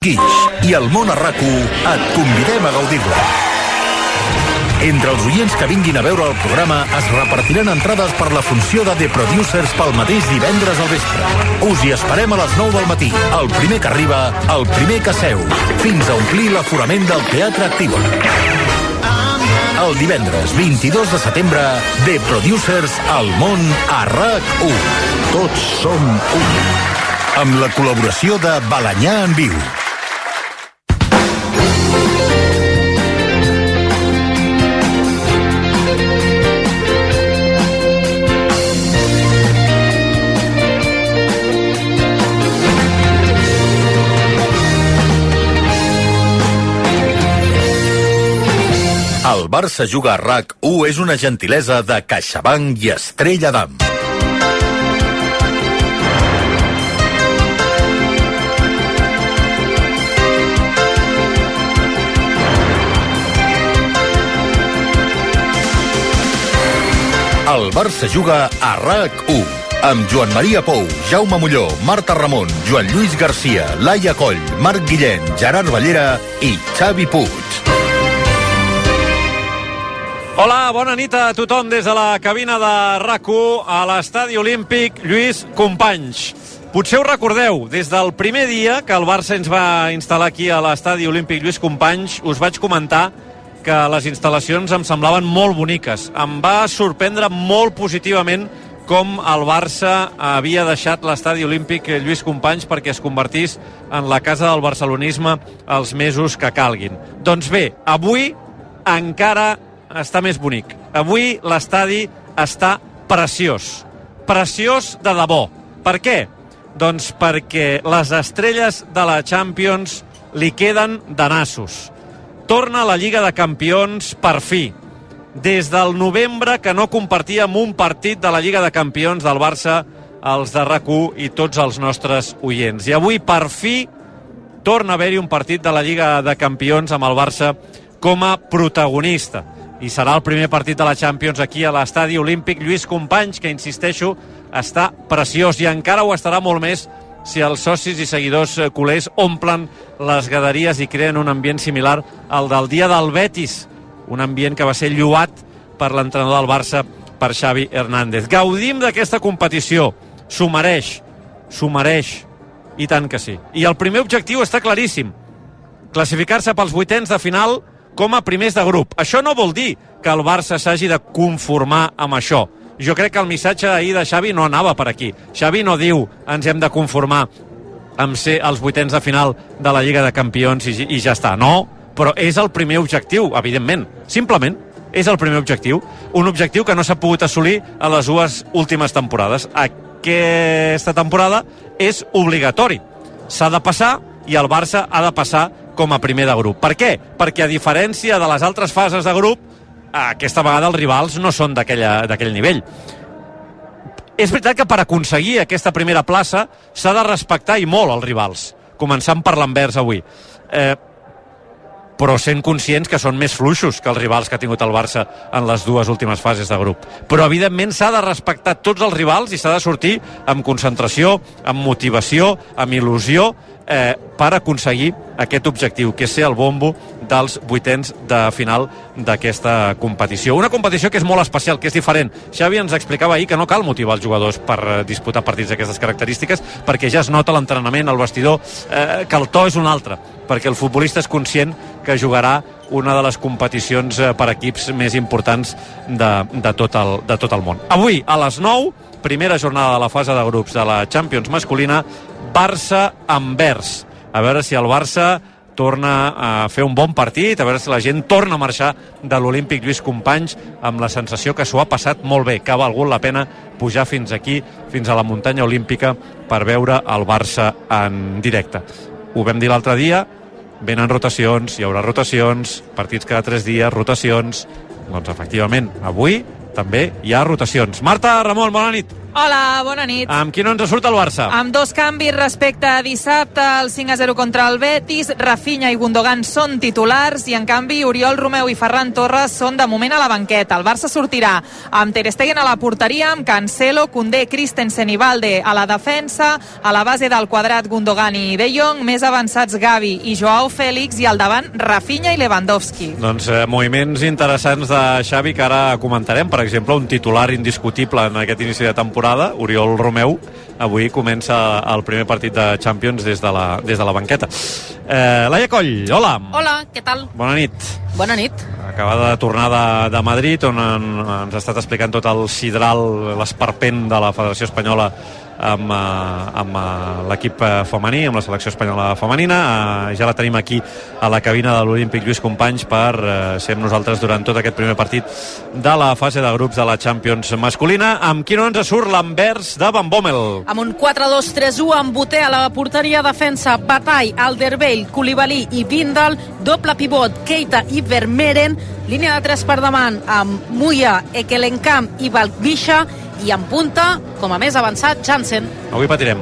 Guix i el món a RAC1 et convidem a gaudir-la. Entre els oients que vinguin a veure el programa es repartiran entrades per la funció de The Producers pel mateix divendres al vespre. Us hi esperem a les 9 del matí. El primer que arriba, el primer que seu. Fins a omplir l'aforament del Teatre Activa. El divendres 22 de setembre, The Producers al món a RAC1. Tots som un. Amb la col·laboració de Balanyà en Viu. El Barça juga a RAC1 és una gentilesa de CaixaBank i Estrella d'Am. El Barça juga a RAC1 amb Joan Maria Pou, Jaume Molló, Marta Ramon, Joan Lluís Garcia, Laia Coll, Marc Guillén, Gerard Ballera i Xavi Puig. Hola, bona nit a tothom des de la cabina de RAC1 a l'Estadi Olímpic Lluís Companys. Potser ho recordeu, des del primer dia que el Barça ens va instal·lar aquí a l'Estadi Olímpic Lluís Companys, us vaig comentar que les instal·lacions em semblaven molt boniques. Em va sorprendre molt positivament com el Barça havia deixat l'Estadi Olímpic Lluís Companys perquè es convertís en la casa del barcelonisme els mesos que calguin. Doncs bé, avui encara està més bonic. Avui l'estadi està preciós. Preciós de debò. Per què? Doncs perquè les estrelles de la Champions li queden de nassos. Torna a la Lliga de Campions per fi. Des del novembre que no compartíem un partit de la Lliga de Campions del Barça, els de RAC1 i tots els nostres oients. I avui, per fi, torna a haver-hi un partit de la Lliga de Campions amb el Barça com a protagonista. I serà el primer partit de la Champions aquí a l'Estadi Olímpic Lluís Companys, que, insisteixo, està preciós i encara ho estarà molt més si els socis i seguidors culers omplen les graderies i creen un ambient similar al del dia del Betis, un ambient que va ser lloat per l'entrenador del Barça, per Xavi Hernández. Gaudim d'aquesta competició, s'ho mereix, i tant que sí. I el primer objectiu està claríssim, classificar-se pels vuitens de final com a primers de grup. Això no vol dir que el Barça s'hagi de conformar amb això. Jo crec que el missatge ahir de Xavi no anava per aquí. Xavi no diu ens hem de conformar amb ser els vuitens de final de la Lliga de Campions i ja està. No, però és el primer objectiu, evidentment. Simplement és el primer objectiu. Un objectiu que no s'ha pogut assolir a les dues últimes temporades. Aquesta temporada és obligatori. S'ha de passar i el Barça ha de passar com a primer de grup. Per què? Perquè a diferència de les altres fases de grup, aquesta vegada els rivals no són d'aquell nivell. És veritat que per aconseguir aquesta primera plaça s'ha de respectar i molt els rivals, començant per l'Anvers avui. Però sent conscients que són més fluixos que els rivals que ha tingut el Barça en les dues últimes fases de grup. Però, evidentment, s'ha de respectar tots els rivals i s'ha de sortir amb concentració, amb motivació, amb il·lusió, per aconseguir aquest objectiu, que és ser el bombo dels vuitens de final d'aquesta competició. Una competició que és molt especial, que és diferent. Xavi ens explicava ahir que no cal motivar els jugadors per disputar partits d'aquestes característiques, perquè ja es nota l'entrenament, el vestidor, que el to és un altre, perquè el futbolista és conscient que jugarà una de les competicions per equips més importants de tot el món. Avui, a les 9, primera jornada de la fase de grups de la Champions masculina, Barça-Anvers. A veure si el Barça torna a fer un bon partit, a veure si la gent torna a marxar de l'Olímpic Lluís Companys amb la sensació que s'ho ha passat molt bé, que ha valgut la pena pujar fins aquí, fins a la muntanya olímpica, per veure el Barça en directe. Ho vam dir l'altre dia, venen rotacions, hi haurà rotacions, partits cada 3 dies, rotacions. Doncs efectivament, avui també hi ha rotacions. Marta Ramon, bona nit. Hola, bona nit. Amb qui no ens surt el Barça? Amb 2 canvis respecte a dissabte, el 5-0 contra el Betis, Rafinha i Gundogan són titulars i, en canvi, Oriol Romeu i Ferran Torres són de moment a la banqueta. El Barça sortirà amb Ter Stegen a la porteria, amb Cancelo, Koundé, Christensen i Valde a la defensa, a la base del quadrat Gundogan i De Jong, més avançats Gavi i Joao Félix, i al davant Rafinha i Lewandowski. Doncs moviments interessants de Xavi que ara comentarem. Per exemple, un titular indiscutible en aquest inici de temporada, Oriol Romeu, avui comença el primer partit de Champions des de la banqueta. Laia Coll, hola. Hola, què tal? Bona nit. Bona nit. Acabada de tornar de Madrid, on ens ha estat explicant tot el sidral, l'esperpent de la Federació Espanyola amb l'equip femení, amb la selecció espanyola femenina. Ja la tenim aquí a la cabina de l'Olímpic, Lluís Companys, per ser amb nosaltres durant tot aquest primer partit de la fase de grups de la Champions masculina. Amb qui no ens surt l'Anvers de Van Bommel? Amb un 4-2-3-1 amb Boté a la porteria, defensa Batall, Alderweireld, Koulibaly i Vindal, doble pivot Keita i Vermeeren, línia de 3 per davant amb Muia, Ekelenkamp i Valkvisha, i en punta, com a més avançat, Jansen. Avui patirem.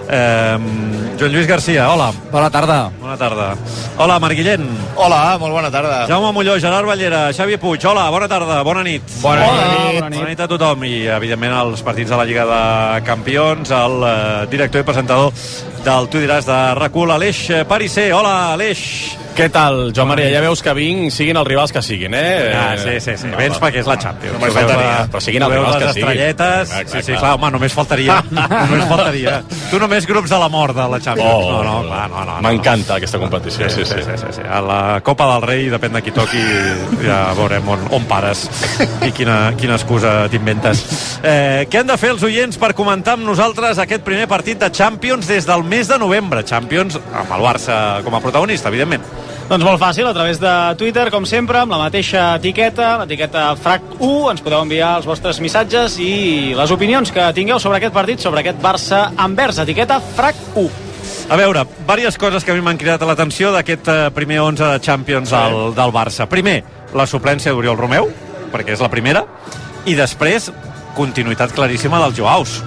Joan Lluís Garcia, hola. Bona tarda. Bona tarda. Hola, Marc Guillén. Hola, molt bona tarda. Jaume Molló, Gerard Ballera, Xavi Puig, hola, bona tarda, bona nit. Bona nit. Bona nit a tothom i, evidentment, als partits de la Lliga de Campions, el director i presentador del Tu diràs de RAC1, Aleix Parisser. Hola, Aleix. Què tal, Joan Maria? Ja veus que vinc, siguin els rivals que siguin, eh? Sí. Vens perquè és la Champions. Només faltaria, però siguin els rivals que siguin. Estrelletes. Sí, clar, home, només faltaria. Només faltaria. Tu només grups de la mort de la Champions. No. M'encanta aquesta competició, sí. A la Copa del Rei, depèn de qui toqui, ja veurem on pares i quina excusa t'inventes. Què han de fer els oients per comentar amb nosaltres aquest primer partit de Champions des del mes de novembre? Champions amb el Barça com a protagonista, evidentment. Doncs molt fàcil, a través de Twitter, com sempre, amb la mateixa etiqueta, l'etiqueta FRAC1, ens podeu enviar els vostres missatges i les opinions que tingueu sobre aquest partit, sobre aquest Barça-Anvers, etiqueta FRAC1. A veure, diverses coses que a mi m'han cridat l'atenció d'aquest primer 11 de Champions del Barça. Primer, la suplència d'Oriol Romeu, perquè és la primera, i després, continuïtat claríssima dels Joaus.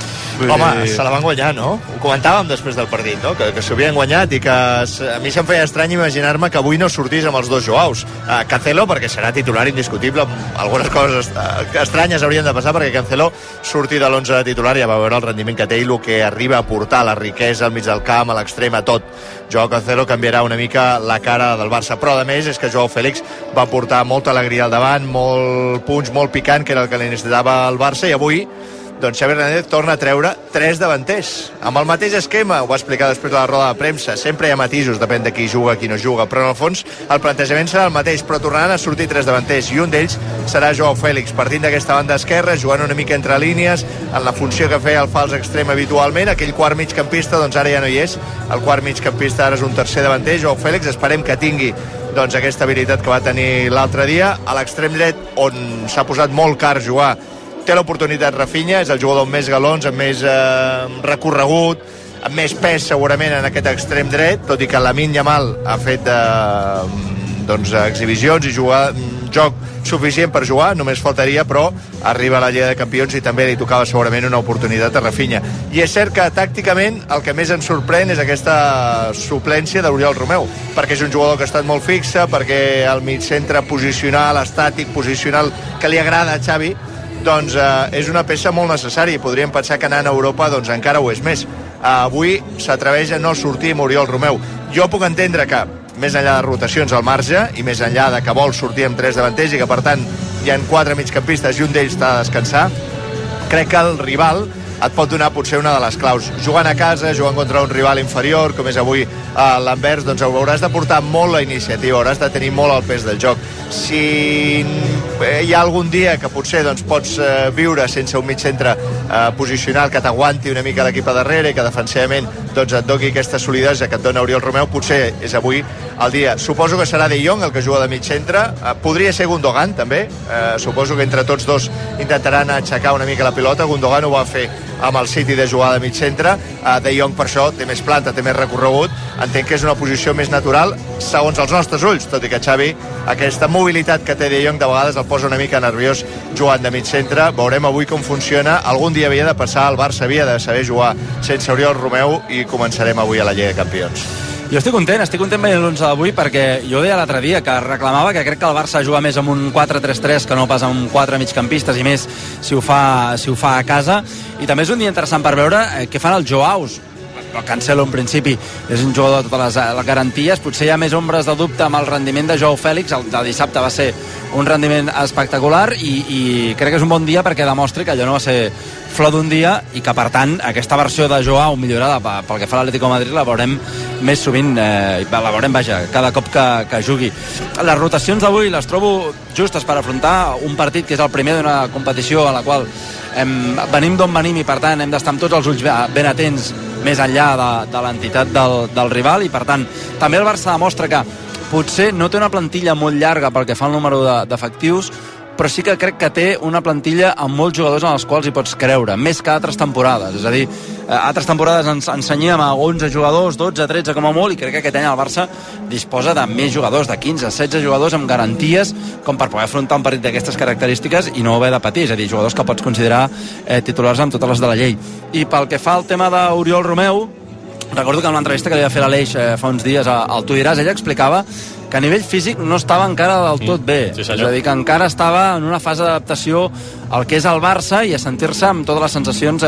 Home, se la van guanyar, no? Ho comentàvem després del partit, no? Que s'ho havien guanyat i que a mi se'm feia estrany imaginar-me que avui no sortís amb els dos Joaus. Cancelo, perquè serà titular indiscutible, algunes coses estranyes haurien de passar perquè Cancelo surti de l'11 de titular, ja va veure el rendiment que té i el que arriba a portar, la riquesa al mig del camp, a l'extrem, a tot. Joao Cancelo canviarà una mica la cara del Barça, però a més és que Joao Félix va portar molta alegria al davant, molt punch, molt picant, que era el que li necessitava el Barça, i avui doncs Xavi Hernández torna a treure 3 davanters amb el mateix esquema, ho va explicar després de la roda de premsa. Sempre hi ha matisos, depèn de qui juga, qui no juga, però en el fons el plantejament serà el mateix, però tornaran a sortir 3 davanters, i un d'ells serà Joao Félix, partint d'aquesta banda esquerra, jugant una mica entre línies, en la funció que feia el fals extrem habitualment. Aquell quart migcampista doncs ara ja no hi és, el quart migcampista ara és un tercer davanter, Joao Félix. Esperem que tingui doncs aquesta habilitat que va tenir l'altre dia. A l'extrem dret, on s'ha posat molt car jugar, té l'oportunitat Rafinha, és el jugador amb més galons, amb més recorregut, amb més pes segurament en aquest extrem dret, tot i que Lamine Yamal ha fet exhibicions i joc suficient per jugar, només faltaria, però arriba a la Lliga de Campions i també li tocava segurament una oportunitat a Rafinha. I és cert que tàcticament el que més ens sorprèn és aquesta suplència d'Oriol Romeu, perquè és un jugador que ha estat molt fixe, perquè el migcentre posicional, estàtic, posicional, que li agrada a Xavi, doncs és una peça molt necessària i podríem pensar que anant a Europa doncs encara ho és més. Avui s'atreveix a no sortir amb Oriol Romeu. Jo puc entendre que, més enllà de rotacions al marge i més enllà de que vol sortir amb 3 davanters i que per tant hi ha 4 migcampistes i un d'ells està a descansar, crec que el rival et pot donar potser una de les claus. Jugant a casa, jugant contra un rival inferior, com és avui l'Anvers, doncs hauràs de portar molt la iniciativa, hauràs de tenir molt el pes del joc. Si hi ha algun dia que potser doncs, pots viure sense un mig centre posicional que t'aguanti una mica l'equip a darrere i que defensivament doncs, et doni aquesta solidesa que et dona Oriol Romeu, potser és avui el dia. Suposo que serà De Jong el que juga de mig centre, podria ser Gundogan també, suposo que entre tots dos intentaran aixecar una mica la pilota. Gundogan ho va fer amb el City de jugar de mig centre. De Jong per això té més planta, té més recorregut, entenc que és una posició més natural segons els nostres ulls, tot i que Xavi aquesta mobilitat que té De Jong de vegades el posa una mica nerviós jugant de mig centre. Veurem avui com funciona. Algun dia havia de passar, el Barça havia de saber jugar sense Oriol Romeu i començarem avui a la Lliga de Campions. Jo estic content veient l'11 d'avui perquè jo deia l'altre dia que reclamava que crec que el Barça juga més amb un 4-3-3 que no pas amb 4 migcampistes i més si ho fa a casa, i també és un dia interessant per veure què fan els Joaus. El Cancelo en principi és un jugador de totes les garanties, potser hi ha més ombres de dubte amb el rendiment de Joao Fèlix. El de dissabte va ser un rendiment espectacular i crec que és un bon dia perquè demostri que allò no va ser flor d'un dia i que per tant aquesta versió de Joao millorada pel que fa a l'Atlético de Madrid la veurem més sovint, la veurem cada cop que jugui. Les rotacions d'avui les trobo justes per afrontar un partit que és el primer d'una competició a la qual venim d'on venim i per tant hem d'estar amb tots els ulls ben atents més enllà de l'entitat del rival, i per tant també el Barça demostra que potser no té una plantilla molt llarga pel que fa al número d'efectius, però sí que crec que té una plantilla amb molts jugadors en els quals hi pots creure, més que altres temporades. És a dir, altres temporades ens ensenyem a 11 jugadors, 12, 13 com a molt, i crec que aquest any el Barça disposa de més jugadors, de 15, 16 jugadors amb garanties com per poder afrontar un partit d'aquestes característiques i no haver de patir, és a dir, jugadors que pots considerar titulars amb totes les de la llei. I pel que fa al tema d'Oriol Romeu, recordo que en l'entrevista que li va fer l'Aleix fa uns dies al Tu diràs, ella explicava que a nivell físic no estava encara del tot bé. Sí, és a dir, que encara estava en una fase d'adaptació al que és el Barça i a sentir-se amb totes les sensacions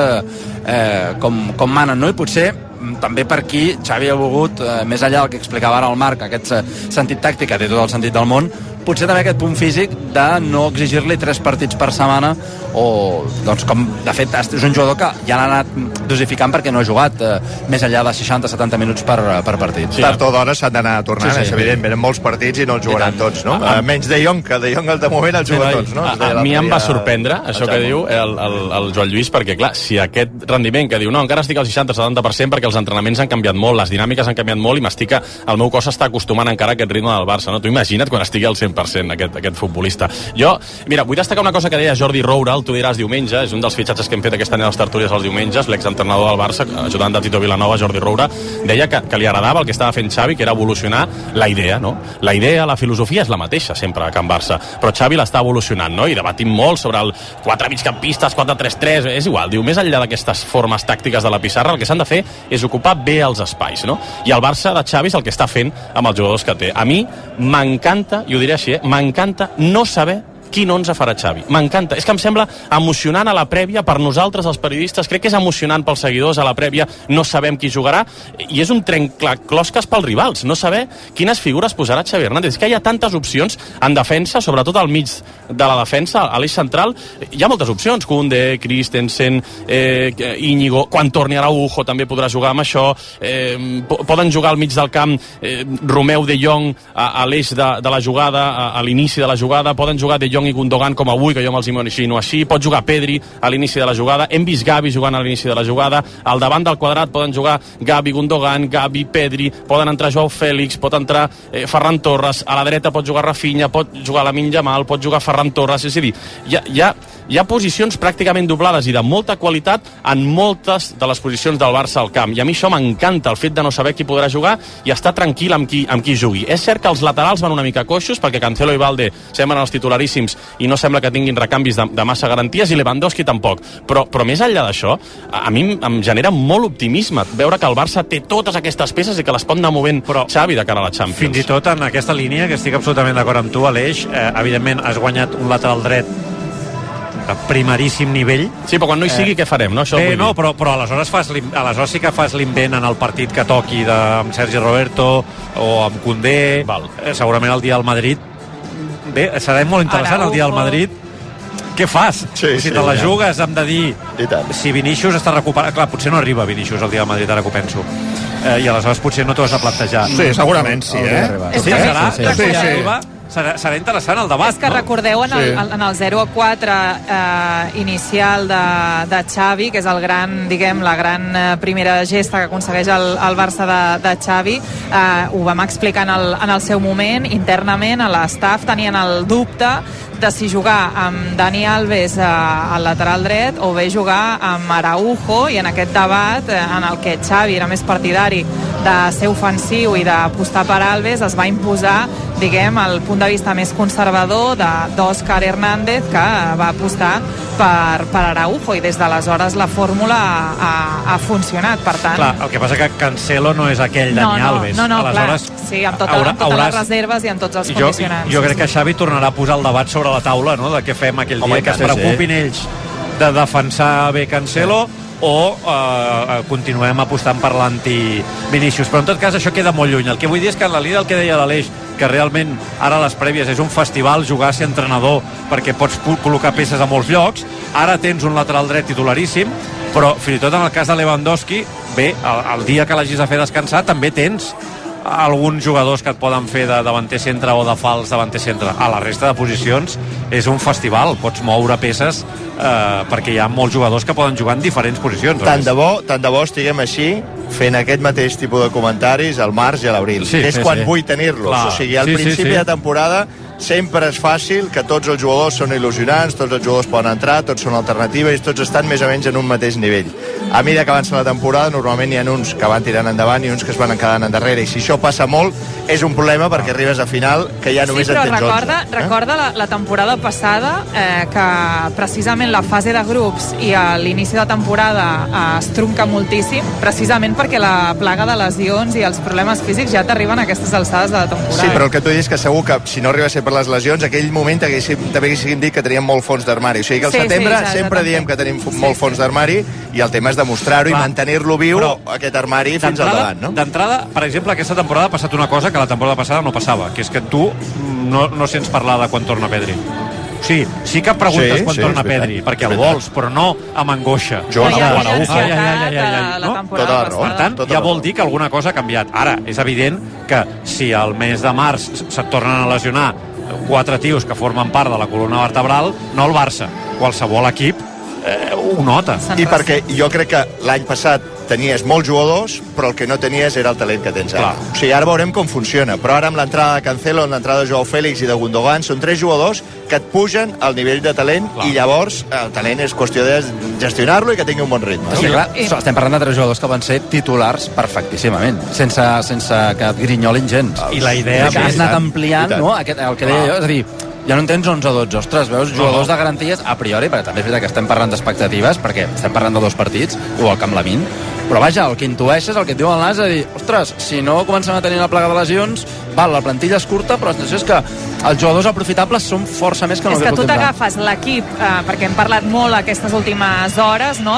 com manen, no? I potser també per aquí Xavi ha volgut, més enllà del que explicava ara el Marc, aquest sentit tàctic que té tot el sentit del món, potser també aquest punt físic de no exigir-li 3 partits per setmana, o doncs com de fet és un jugador que ja l'ha anat dosificant perquè no ha jugat més enllà de 60-70 minuts per partit. Sí, tard o d'hora s'han d'anar tornant, és evident, venen molts partits i no els jugaran tots, no? Menys De Jong, que De Jong de moment els juga tots, no? A mi em va sorprendre això que diu el Joan Lluís, perquè clar, si aquest rendiment que diu no, encara estic al 60-70% perquè els entrenaments han canviat molt, les dinàmiques han canviat molt i el meu cos s'està acostumant encara a aquest ritme del Barça, no? Tu imagina't quan estigui al 100% aquest futbolista. Jo, mira, vull destacar una cosa que deia Jordi Roura, Tu diràs diumenge, és un dels fitxatges que hem fet aquest any a les tertúlies els diumenges, l'exentrenador del Barça, ajudant de Tito Vilanova, Jordi Roura, deia que li agradava el que estava fent Xavi, que era evolucionar la idea, no? La idea, la filosofia és la mateixa sempre a Can Barça, però Xavi l'està evolucionant, no? I debatim molt sobre el 4 migcampistes, 4-3-3, és igual, diu, més enllà d'aquestes formes tàctiques de la pissarra, el que s'han de fer és ocupar bé els espais, no? I el Barça de Xavi és el que està fent amb els jugadors que té. A mi m'encanta, i ho diré així, m'encanta no saber quin 11 farà Xavi. M'encanta. És que em sembla emocionant a la prèvia per nosaltres, els periodistes. Crec que és emocionant pels seguidors a la prèvia. No sabem qui jugarà. I és un trencaclosques pels rivals. No saber quines figures posarà Xavi Hernández. És que hi ha tantes opcions en defensa, sobretot al mig de la defensa, a l'eix central. Hi ha moltes opcions. Koundé, Christensen, Íñigo. Quan torni Araujo també podrà jugar amb això. Poden jugar al mig del camp Romeu, De Jong a l'eix de la jugada, a l'inici de la jugada. Poden jugar De Jong i Gundogan com avui, que jo me'ls imagino així. Pot jugar Pedri a l'inici de la jugada. Hem vist Gavi jugant a l'inici de la jugada. Al davant del quadrat poden jugar Gavi, Gundogan, Gavi, Pedri. Poden entrar Joao Fèlix, pot entrar Ferran Torres. A la dreta pot jugar Rafinha, pot jugar Lamine Yamal, pot jugar Ferran Torres. És a dir, hi ha posicions pràcticament doblades i de molta qualitat en moltes de les posicions del Barça al camp. I a mi això m'encanta, el fet de no saber qui podrà jugar i estar tranquil amb qui jugui. És cert que els laterals van una mica coixos, perquè Cancelo i Valde semblen els titularíssims i no sembla que tinguin recanvis de massa garanties, i Lewandowski tampoc. Però més enllà d'això, a mi em genera molt optimisme veure que el Barça té totes aquestes peces i que les pot anar movent Xavi de cara a la Champions. Fins i tot en aquesta línia, que estic absolutament d'acord amb tu, Aleix, evidentment has guanyat un lateral dret de primeríssim nivell. Sí, però quan no hi sigui, què farem? No? Això no, però aleshores sí que fas l'invent en el partit que toqui amb Sergi Roberto o amb Koundé. Segurament el dia del Madrid. Bé, serà molt interessant el dia del Madrid. Què fas? Si te la jugues, hem de dir si Vinícius està recuperat. Clar, potser no arriba Vinícius el dia del Madrid, ara que ho penso. I aleshores potser no t'ho has de plantejar. Sí, segurament sí, Sí, serà? Sí. serà interessant el debat. És que recordeu en el 0-4 inicial de Xavi, que és el gran, diguem, la gran primera gesta que aconsegueix el Barça de Xavi, ho vam explicar en el seu moment. Internament a l'estaf tenien el dubte de si jugar amb Dani Alves al lateral dret o bé jugar amb Araujo, i en aquest debat en el que Xavi era més partidari de ser ofensiu i d'apostar per Alves, es va imposar, diguem, el punt de vista més conservador d'Òscar Hernández, que va apostar per Araujo, i des d'aleshores la fórmula ha funcionat. Per tant... Clar, el que passa que Cancelo no és aquell Dani Alves. No, aleshores, clar. Sí, amb totes les reserves i amb tots els condicionants. Jo crec que Xavi tornarà a posar el debat sobre la taula, no?, de què fem aquell dia, que es preocupin ells de defensar bé Cancelo o continuem apostant per l'anti-Vinícius. Però en tot cas això queda molt lluny. El que vull dir és que en la línia del que deia l'Aleix, que realment ara a les prèvies és un festival jugar a ser entrenador perquè pots col·locar peces a molts llocs. Ara tens un lateral dret titularíssim, però fins i tot en el cas de Lewandowski, bé, el dia que l'hagis de fer descansar també tens alguns jugadors que et poden fer de davanter centre o de fals davanter centre. A la resta de posicions és un festival, pots moure peces perquè hi ha molts jugadors que poden jugar en diferents posicions. Tant de bo estiguem així fent aquest mateix tipus de comentaris al març i a l'abril, que és quan vull tenir-los. O sigui, al principi de temporada sempre és fàcil que tots els jugadors són il·lusionants, tots els jugadors poden entrar, tots són alternatives i tots estan més o menys en un mateix nivell. A mesura que avança la temporada, normalment hi ha uns que van tirant endavant i uns que es van quedant endarrere, i si això passa molt, és un problema perquè arribes a final que ja només en tens 11. Recorda la temporada passada, que precisament la fase de grups i a l'inici de temporada es trunca moltíssim, precisament perquè la plaga de lesions i els problemes físics ja t'arriben a aquestes alçades de la temporada. Sí, però el que tu dius que segur que si no arriba a ser per les lesions, aquell moment també haguéssim dit que teníem molt fons d'armari. O sigui que al setembre sempre diem que tenim molt fons d'armari i el tema és demostrar-ho i mantenir-lo viu, aquest armari, fins al davant, no? D'entrada, per exemple, aquesta temporada ha passat una cosa que la temporada passada no passava, que és que tu no sents parlar de quan torna Pedri. Sí que preguntes quan torna Pedri, perquè el vols, però no amb angoixa. Per tant, ja vol dir que alguna cosa ha canviat. Ara, és evident que si al mes de març se't tornen a lesionar 4 tios que formen part de la columna vertebral, no el Barça, qualsevol equip ho nota. I perquè jo crec que l'any passat tenies molts jugadors, però el que no tenies era el talent que tens ara. O sigui, ara veurem com funciona, però ara amb l'entrada de Cancelo, amb l'entrada de Joao Félix i de Gundogan, són 3 jugadors que et pugen al nivell de talent i llavors el talent és qüestió de gestionar-lo i que tingui un bon ritme. Sí, clar, estem parlant de 3 jugadors que van ser titulars perfectíssimament, sense que et grinyolin gens. I la idea que has anat ampliant, no? El que deia jo, és a dir, ja no en tens 11 o 12, ostres, veus, jugadors de garanties a priori, perquè també és veritat que estem parlant d'expectatives, perquè estem parlant de 2 partits, igual que amb Lamine, però vaja, el que intueixes, el que et diu el nas, és a dir, ostres, si no comencem a tenir la plaga de lesions, la plantilla és curta, però la sensació és que els jugadors aprofitables són força més que no és que tu t'agafes l'equip, perquè hem parlat molt aquestes últimes hores, no?,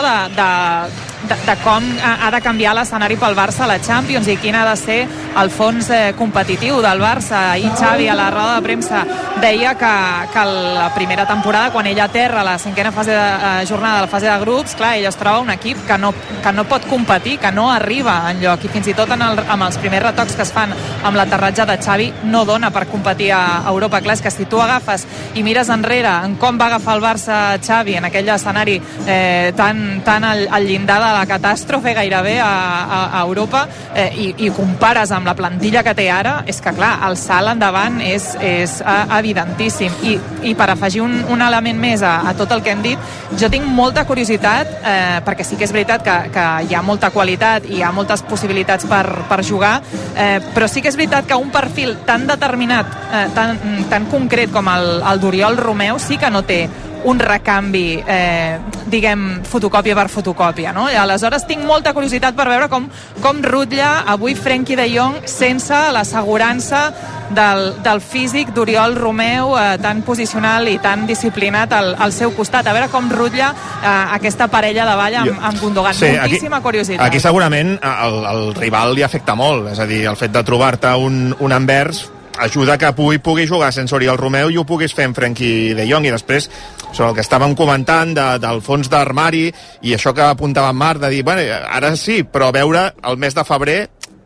de com ha de canviar l'escenari pel Barça a la Champions i quin ha de ser el fons competitiu del Barça. Ahir Xavi a la roda de premsa deia que la primera temporada, quan ell aterra la 5a jornada de la fase de grups, clar, ell es troba un equip que no pot competir, que no arriba enlloc, i fins i tot amb els primers retocs que es fan amb l'aterratge de Xavi no dona per competir a Europa. Clar, és que si tu agafes i mires enrere en com va agafar el Barça Xavi en aquell escenari tan al llindar de la catàstrofe gairebé a Europa, i compares amb la plantilla que té ara, és que clar, el salt endavant és evidentíssim. I per afegir un element més a tot el que hem dit, jo tinc molta curiositat, perquè sí que és veritat que hi ha molta qualitat i hi ha moltes possibilitats per jugar, però sí que és veritat que un perfil tan determinat, tan concret com el d'Oriol Romeu, sí que no té un recanvi, diguem, fotocòpia per fotocòpia, no? I aleshores tinc molta curiositat per veure com rutlla avui Frenkie de Jong sense l'assegurança del físic d'Oriol Romeu, tan posicional i tan disciplinat al seu costat. A veure com rutlla aquesta parella de ball amb Gundogan. Moltíssima curiositat. Aquí segurament el rival li afecta molt, és a dir, el fet de trobar-te un Anvers ajuda que pugui jugar sense Oriol Romeu i ho puguis fer amb Frenkie de Jong. I després, sobre el que estàvem comentant del fons d'armari i això que apuntava en Marc, de dir, bueno, ara sí, però veure el mes de febrer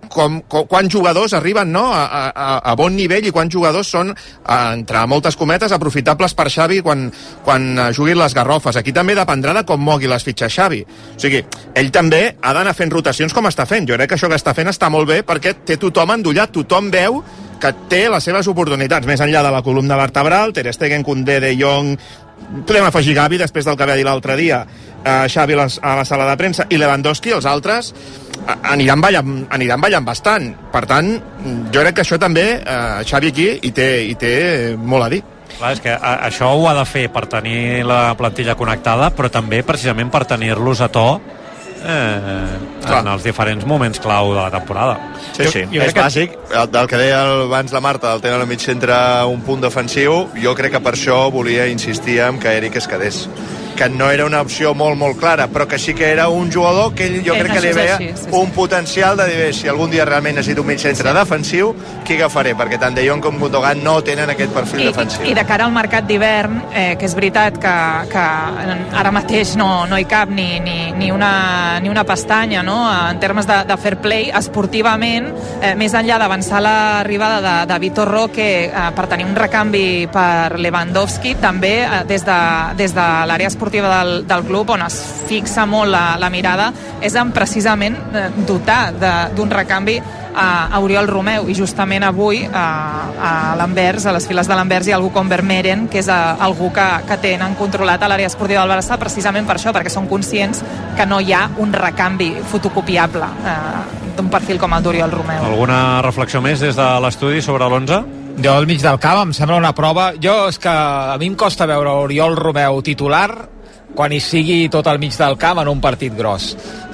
quants jugadors arriben, no?, a bon nivell i quants jugadors són, entre moltes cometes, aprofitables per Xavi quan juguin les garrofes. Aquí també dependrà de com mogui les fitxes Xavi. O sigui, ell també ha d'anar fent rotacions com està fent. Jo crec que això que està fent està molt bé perquè té tothom endollat, tothom veu que té les seves oportunitats, més enllà de la columna vertebral, Ter Stegen, Koundé, De Jong, podem afegir Gavi després del que va dir l'altre dia, Xavi a la sala de premsa, i Lewandowski, els altres aniran ballant bastant. Per tant, jo crec que això també Xavi aquí hi té molt a dir. Clar, és que això ho ha de fer per tenir la plantilla connectada, però també precisament per tenir-los a to en els diferents moments clau de la temporada. Sí. És bàsic, del que deia abans la Marta, del tema del mig centre, un punt defensiu. Jo crec que per això volia insistir en que Eric es quedés, que no era una opció molt clara, però que sí que era un jugador que ell, jo crec que li veia un potencial de dir, si algun dia realment necessito un mig centre defensiu, qui agafaré? Perquè tant De Jong com Gundogan no tenen aquest perfil defensiu. I de cara al mercat d'hivern, que és veritat que ara mateix no hi cap ni una pestanya, no?, en termes de fair play, esportivament, més enllà d'avançar l'arribada de Vitor Roque per tenir un recanvi per Lewandowski, també des de l'àrea esportiva del club, on es fixa molt la mirada, és en precisament dotar d'un recanvi a Oriol Romeu, i justament avui a l'Anvers, a les files de l'Anvers, hi ha algú com Vermeeren, que és algú que tenen controlat a l'àrea esportiva del Barça, precisament per això, perquè són conscients que no hi ha un recanvi fotocopiable d'un perfil com el d'Oriol Romeu. Alguna reflexió més des de l'estudi sobre l'11? Jo al mig del camp em sembla una prova. És que a mi em costa veure Oriol Romeu titular quan hi sigui tot al mig del camp en un partit gros.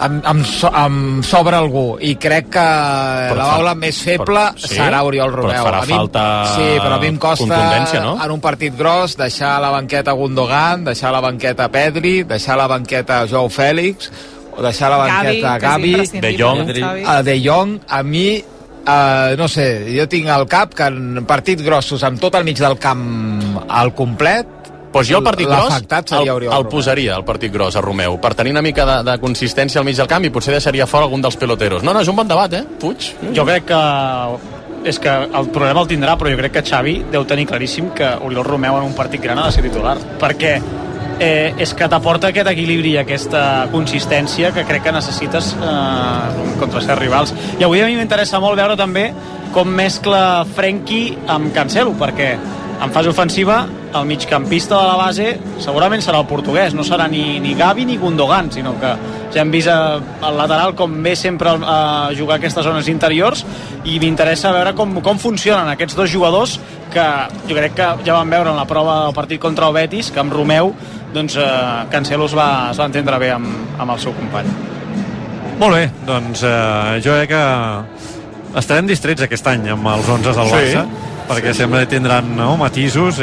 Em sobra algú, i crec que la baula més feble serà Oriol Romeu. Però farà falta però a mi em costa, no?, en un partit gros, deixar a la banqueta Gundogan, deixar a la banqueta Pedri, deixar a la banqueta Joao Fèlix, o deixar a la banqueta Gavi, De Jong. A mi no sé, jo tinc al cap que en partits grossos, amb tot al mig del camp al complet, pues jo el partit gros el posaria, el partit gros, a Romeu, per tenir una mica de consistència al mig del camp, i potser deixaria fora algun dels peloteros. No, és un bon debat, Puig? Jo crec que és que el problema el tindrà, però jo crec que Xavi deu tenir claríssim que Oriol Romeu en un partit gran ha de ser titular, perquè és que t'aporta aquest equilibri i aquesta consistència que crec que necessites contra certs rivals. I avui a mi m'interessa molt veure també com mescla Frenkie amb Cancelo, perquè en fase ofensiva el migcampista de la base segurament serà el portuguès, no serà ni Gavi ni Gundogan, sinó que ja hem vist al lateral com ve sempre a jugar aquestes zones interiors, i m'interessa veure com funcionen aquests dos jugadors, que jo crec que ja vam veure en la prova del partit contra el Betis, que amb Romeu doncs Cancelo es va entendre bé amb el seu company. Molt bé, doncs jo crec que estarem distrets aquest any amb els 11 del Barça, perquè sembla que tindran matisos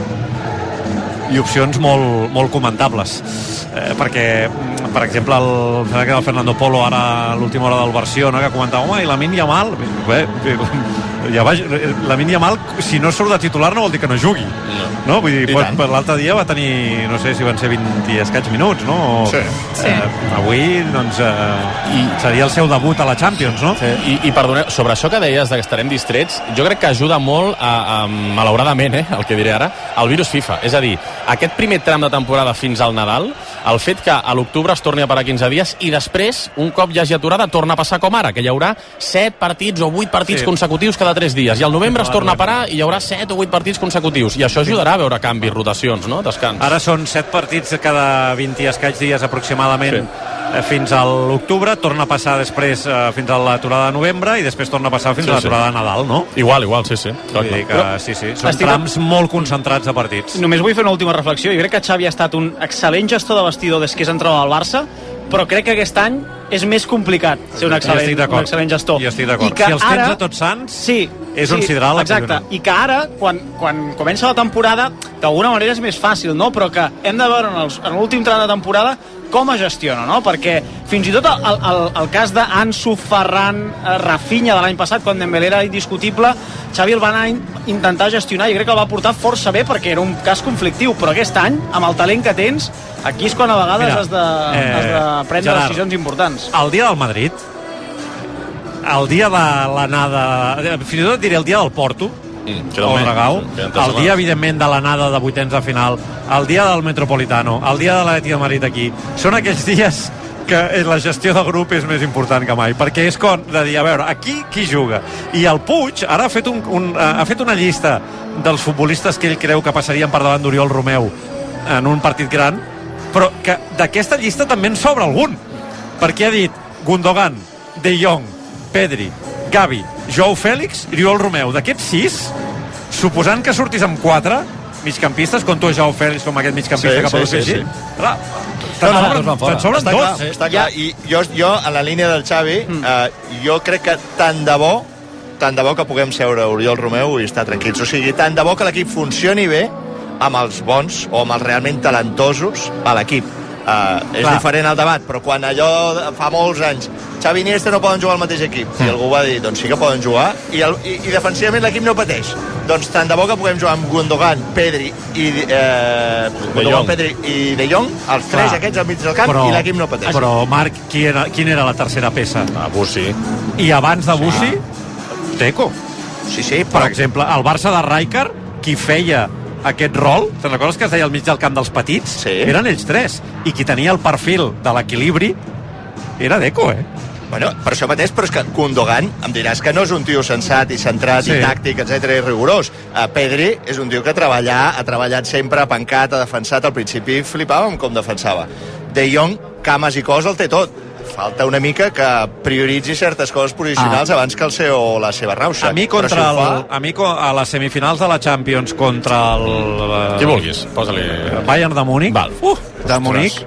i opcions molt comentables, perquè per exemple el Fernando Polo ara a l'última hora del versió, que comentava, i Lamine Yamal Lamine Yamal, si no surt de titular no vol dir que no jugui, no? Vull dir, l'altre dia va tenir, no sé si van ser 20 i escaig minuts, no? Sí. Avui doncs seria el seu debut a la Champions, no? I perdoneu, sobre això que deies que estarem distrets, jo crec que ajuda molt malauradament, el que diré ara, el virus FIFA. És a dir, aquest primer tram de temporada fins al Nadal, el fet que a l'octubre es torni a parar 15 dies i després, un cop hi hagi aturada, torna a passar com ara, que hi haurà 7 partits o 8 partits consecutius cada 3 dies, i al novembre es torna a parar i hi haurà 7 o 8 partits consecutius, i això ajudarà a veure canvis, rotacions, no? Descans. Ara són 7 partits cada 20 i escaig dies aproximadament, fins a l'octubre, torna a passar després fins a l'aturada de novembre, i després torna a passar fins a l'aturada de Nadal, no? Igual, sí. Són trams molt concentrats de partits. Només vull fer una última reflexió. Jo crec que Xavi ha estat un excel·lent gestor de vestidor des que és entrenador al Barça, però crec que aquest any és més complicat ser un excel·lent gestor. I estic d'acord. Si els tens a tots sants, és un sideral. Exacte. I que ara, quan comença la temporada, d'alguna manera és més fàcil, no? Però que hem de veure en l'últim tram de temporada com es gestiona, no? Perquè fins i tot el cas d'Ansu, Ferran, Rafinha de l'any passat, quan Dembélé era indiscutible, Xavi el va anar a intentar gestionar, i crec que el va portar força bé perquè era un cas conflictiu, però aquest any, amb el talent que tens, aquí és quan a vegades has de prendre decisions importants. El dia del Madrid, el dia de l'anada, fins i tot diré el dia del Porto, o el Regau, el dia, evidentment, de l'anada de vuitens de final, el dia del Metropolitano, el dia de l'Atlètic de Madrid aquí, són aquells dies que la gestió de grup és més important que mai, perquè és com de dir, a veure, aquí qui juga? I el Puig ara ha fet una llista dels futbolistes que ell creu que passarien per davant d'Oriol Romeu en un partit gran, però que d'aquesta llista també en sobra algun, perquè ha dit Gundogan, De Jong, Pedri, Gavi, Joao Fèlix i Oriol Romeu. D'aquests 6, suposant que sortis amb 4 migcampistes, com tu, Joao Fèlix, com aquest migcampista que pot afegir, clar, te'n sobren dos. Està clar, i jo, a la línia del Xavi, jo crec que tant de bo que puguem seure Oriol Romeu i estar tranquils. O sigui, tant de bo que l'equip funcioni bé amb els bons o amb els realment talentosos a l'equip. És diferent el debat, però quan allò fa molts anys Xavi i Iniesta no poden jugar al mateix equip i algú va dir, doncs sí que poden jugar i defensivament l'equip no pateix, doncs tant de bo que puguem jugar amb Gundogan, Pedri i De Jong, els tres aquests al mig del camp, i l'equip no pateix. Però Marc, quina era la tercera peça? Bussi. I abans de Bussi, Deco. Sí, per exemple, el Barça de Rijkaard, qui feia aquest rol, te'n recordes que es deia al mig del camp dels petits? Sí. Eren ells tres, i qui tenia el perfil de l'equilibri era Deco, Bueno, per això mateix, però és que Gundogan, em diràs que no és un tio sensat i centrat i tàctic, etc i rigorós. Pedri és un tio que ha treballat sempre, ha pencat, ha defensat. Al principi flipàvem com defensava. De Jong, cames i cos, el té tot. Falta una mica que prioritzi certes coses posicionals abans que el seu la seva rauxa. A mi a les semifinals de la Champions contra el... Qui vulguis, posa-li... Bayern de Múnich. De Múnich,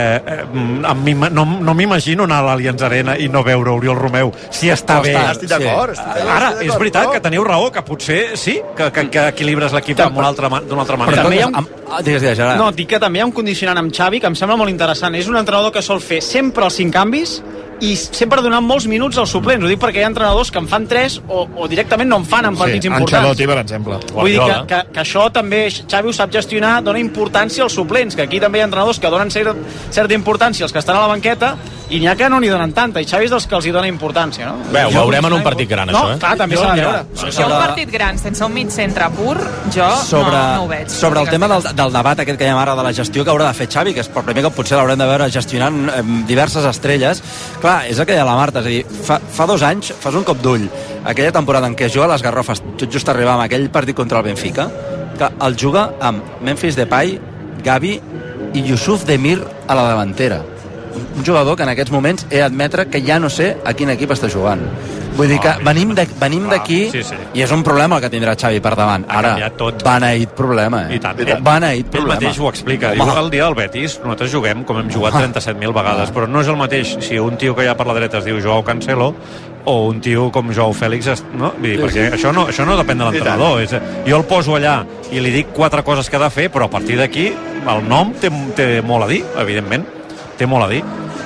no m'imagino anar a l'Allianz Arena i no veure Oriol Romeu si està bé. Estic d'acord. Ara, és veritat que teniu raó, que potser sí, que equilibres l'equip d'una altra manera. També hi ha no, dic que també hi ha un condicionant amb Xavi que em sembla molt interessant. És un entrenador que sol fer sempre els 5 canvis i sempre donant molts minuts als suplents. Ho dic perquè hi ha entrenadors que en fan 3 o directament no en fan en partits importants. Ancelotti, per exemple. Vull dir que això també Xavi ho sap gestionar, dona importància als suplents, que aquí també hi ha entrenadors que donen certa importància als que estan a la banqueta i n'hi ha que no n'hi donen tanta, i Xavi és dels que els hi dona importància, no? Bé, ho veurem en un partit gran, això, Clar, també s'ha de veure. Si un partit gran sense un mig centre pur, jo no ho veig. Sobre el tema del debat aquest que hi ha ara de la gestió que haurà de fer Xavi, que és el primer que potser l'haurem de veure gestionant diverses estrelles, clar, és el que deia la Marta, és a dir, fa 2 anys, fas un cop d'ull, aquella temporada en què juga a les Garrofes, tot just arribar amb aquell partit contra el Benfica, que el juga amb Memphis Depay, Gavi i Yusuf Demir a la davantera. Un jugador que en aquests moments he d'admetre que ja no sé a quin equip està jugant. Vull dir que venim d'aquí i és un problema el que tindrà Xavi per davant. Ara, beneït problema, I tant. Beneït problema. Ell mateix ho explica. Diu, el dia del Betis nosaltres juguem com hem jugat 37.000 vegades, però no és el mateix si un tio que hi ha per la dreta es diu Joao Cancelo o un tio com Joao Fèlix, no? Perquè això no depèn de l'entrenador. Jo el poso allà i li dic 4 coses que ha de fer, però a partir d'aquí el nom té molt a dir, evidentment. Té molt a dir.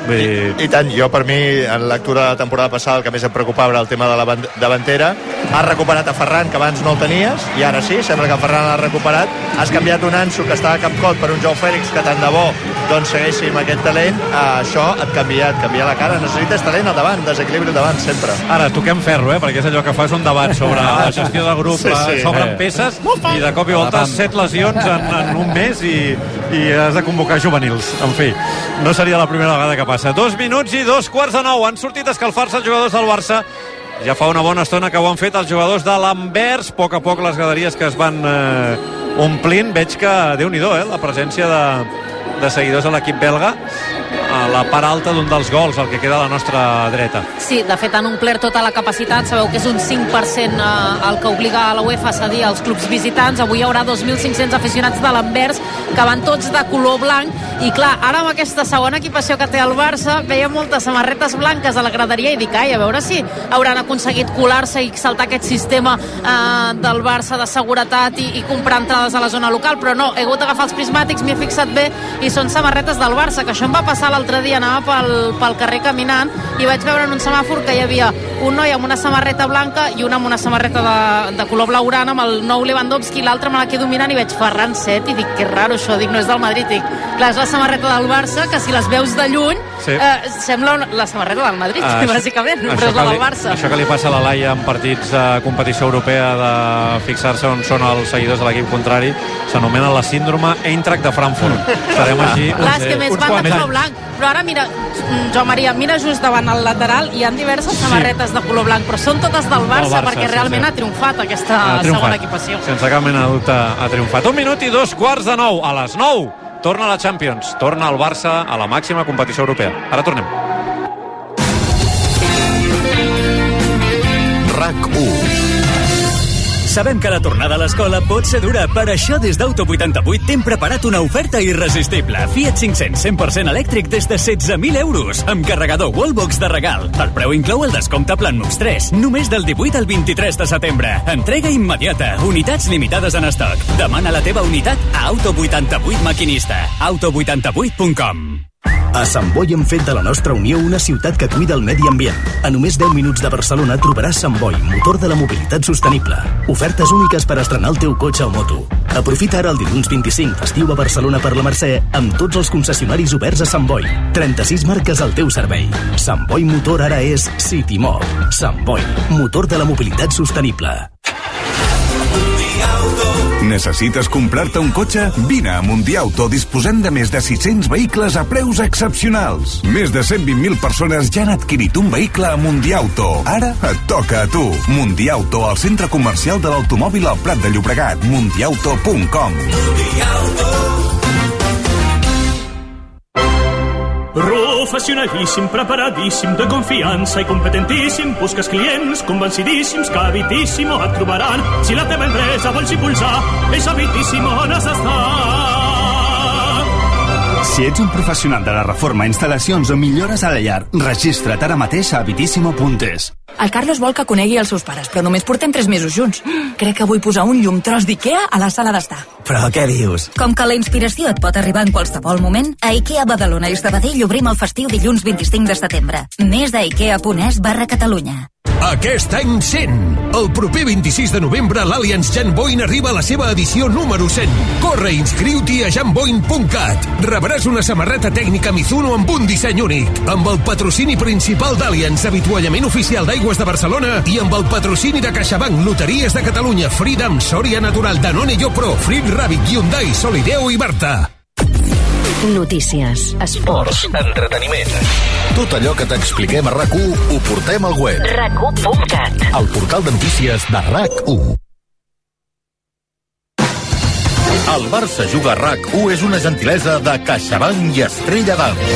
I tant, jo per mi en lectura de la temporada passada el que més em preocupava era el tema de la davantera. Has recuperat a Ferran, que abans no el tenies, i ara sí, sembla que Ferran l'ha recuperat. Has canviat un Ansu que estava a Campcot per un Joao Fèlix que tant de bo doncs segueixi amb aquest talent. Això et canvia la cara. Necessites talent al davant, desequilibri al davant sempre. Ara toquem ferro, perquè és allò que fas un debat sobre la gestió de grup, s'obren peces i de cop i volta 7 lesions en un mes i has de convocar juvenils. En fi, no seria la primera vegada que passa. 2 minuts i 2:45. Han sortit a escalfar-se els jugadors del Barça. Ja fa una bona estona que ho han fet els jugadors de l'Anvers. A poc les graderies que es van omplint. Veig que, Déu-n'hi-do, la presència de seguidors de l'equip belga a la part alta d'un dels gols, el que queda a la nostra dreta. Sí, de fet han omplert tota la capacitat. Sabeu que és un 5% el que obliga a la UEFA a cedir als clubs visitants. Avui hi haurà 2.500 aficionats de l'Anvers que van tots de color blanc i clar, ara amb aquesta segona equipació que té el Barça veia moltes samarretes blanques a la graderia i dic, a veure si hauran aconseguit colar-se i saltar aquest sistema del Barça de seguretat i comprar entrades a la zona local, però no, he hagut d'agafar els prismàtics, m'hi he fixat bé i són samarretes del Barça, que això em va passar l'altre dia, anava pel carrer caminant i vaig veure en un semàfor que hi havia un noi amb una samarreta blanca i una amb una samarreta de color blaurana amb el nou Lewandowski, l'altre me la quedo mirant i veig Ferran 7 i dic, que raro això, dic, no és del Madrid, dic, clar, és la samarreta del Barça, que si les veus de lluny sembla la samarreta del Madrid, bàsicament, però és la del Barça. Això que li passa a la Laia en partits de competició europea de fixar-se on són els seguidors de l'equip contrari, s'anomena la síndrome Eintracht de Frankfurt. Estarem així clar, és que més van de color blanc, però ara mira, Joan Maria, mira just davant el lateral, hi ha diverses samarretes de color blanc, però són totes del Barça, perquè realment ha triomfat aquesta segona equipació. Sense cap mena de dubte ha triomfat. 1 minut i 2:15. A les 9 torna la Champions, torna el Barça a la màxima competició europea. Ara tornem. RAC1. Sabem que la tornada a l'escola pot ser dura, per això des d'Auto 88 t'hem preparat una oferta irresistible. Fiat 500 100% elèctric des de 16.000 euros, amb carregador Wallbox de regal. El preu inclou el descompte Plan Nux 3, només del 18 al 23 de setembre. Entrega immediata, unitats limitades en estoc. Demana la teva unitat a Auto 88 Maquinista. Auto88.com. A Sant Boi hem fet de la nostra Unió una ciutat que cuida el medi ambient. A només 10 minuts de Barcelona trobaràs Sant Boi, motor de la mobilitat sostenible. Ofertes úniques per estrenar el teu cotxe o moto. Aprofita ara el dilluns 25, festiu a Barcelona per la Mercè, amb tots els concessionaris oberts a Sant Boi. 36 marques al teu servei. Sant Boi Motor ara és Citymall. Sant Boi, motor de la mobilitat sostenible. Necessites comprar-te un cotxe? Vine a Mundiauto, disposem de més de 600 vehicles a preus excepcionals. Més de 120.000 persones ja han adquirit un vehicle a Mundiauto. Ara et toca a tu. Mundiauto, al centre comercial de l'automòbil al Prat de Llobregat. Mundiauto.com. Professionalíssim, preparadíssim, de confiança i competentíssim. Busques clients convencidíssims que a Habitissimo et trobaran. Si la teva empresa vols impulsar, és Habitissimo on has d'estar. Si ets un professional de la reforma, instal·lacions o millores a la llar, registra't ara mateix a habitissimo.es. El Carlos vol que conegui els seus pares, però només portem 3 mesos junts. Crec que vull posar un llum tros d'Ikea a la sala d'estar. Però què dius? Com que la inspiració et pot arribar en qualsevol moment, a Ikea Badalona i Sabadell obrim el festiu dilluns 25 de setembre. Més a ikea.es/Catalunya. Aquest any 100. El proper 26 de novembre l'Allianz Jan Boyn arriba a la seva edició número 100. Corre i inscriu-t'hi a janboyn.cat. Rebràs una samarreta tècnica Mizuno amb un disseny únic, amb el patrocini principal d'Allianz, avituallament oficial d'Aigües de Barcelona, i amb el patrocini de CaixaBank, Loteries de Catalunya, Freedom, Soria Natural, Danone Yopro, Frit Rabbit, Hyundai, Solideo i Barta. Notícies, esports, entreteniment. Tot allò que t'expliquem a RAC1 ho portem al web. RAC1.cat. El portal de notícies de RAC1. El Barça juga a RAC1 és una gentilesa de CaixaBank i Estrella d'Am.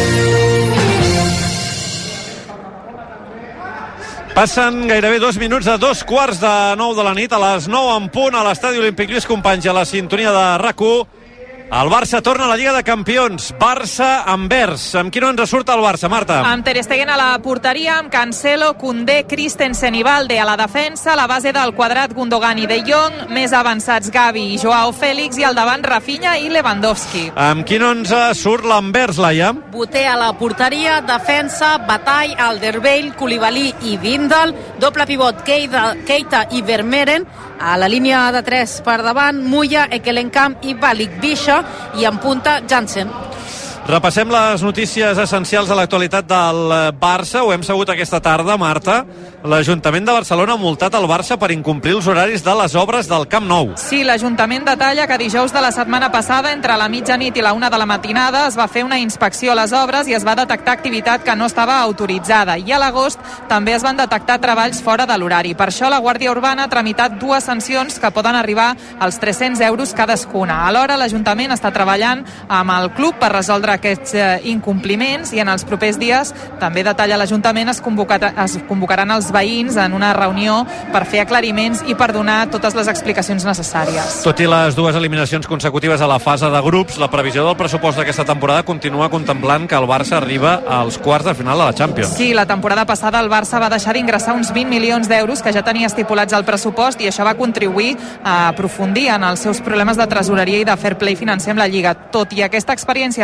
Passen gairebé 2 minuts de 8:45 de la nit, a les 9 en punt, a l'Estadi Olímpic Lluís Companys, a la sintonia de RAC1. El Barça torna a la Lliga de Campions. Barça-Anvers. Amb qui no ens surt el Barça, Marta? Amb Ter Stegen a la porteria, amb Cancelo, Koundé, Christensen i Valde a la defensa, la base del quadrat Gundogan i De Jong, més avançats Gavi i Joao Félix, i al davant Rafinha i Lewandowski. Amb qui no ens surt l'Anvers, Laia? Boté a la porteria, defensa, Batall, Alderweireld, Koulibaly i Vindal, doble pivot Keita i Vermeeren, a la línia de 3 per davant, Muya, Ekkelenkamp i Balikwisha, i en punta Jansen. Repassem les notícies essencials de l'actualitat del Barça. Ho hem sabut aquesta tarda, Marta. L'Ajuntament de Barcelona ha multat el Barça per incomplir els horaris de les obres del Camp Nou. Sí, l'Ajuntament detalla que dijous de la setmana passada, entre la mitjanit i la 1 de la matinada, es va fer una inspecció a les obres i es va detectar activitat que no estava autoritzada. I a l'agost també es van detectar treballs fora de l'horari. Per això la Guàrdia Urbana ha tramitat 2 sancions que poden arribar als 300 euros cadascuna. Alhora, l'Ajuntament està treballant amb el club per resoldre aquests incompliments, i en els propers dies, també detalla l'Ajuntament, es convocaran els veïns en una reunió per fer aclariments i per donar totes les explicacions necessàries. Tot i les 2 eliminacions consecutives a la fase de grups, la previsió del pressupost d'aquesta temporada continua contemplant que el Barça arriba als quarts de final de la Champions. Sí, la temporada passada el Barça va deixar d'ingressar uns 20 milions d'euros que ja tenia estipulats al pressupost, i això va contribuir a aprofundir en els seus problemes de tresoreria i de fair play financer amb la Lliga. Tot i aquesta experiència recent negativa,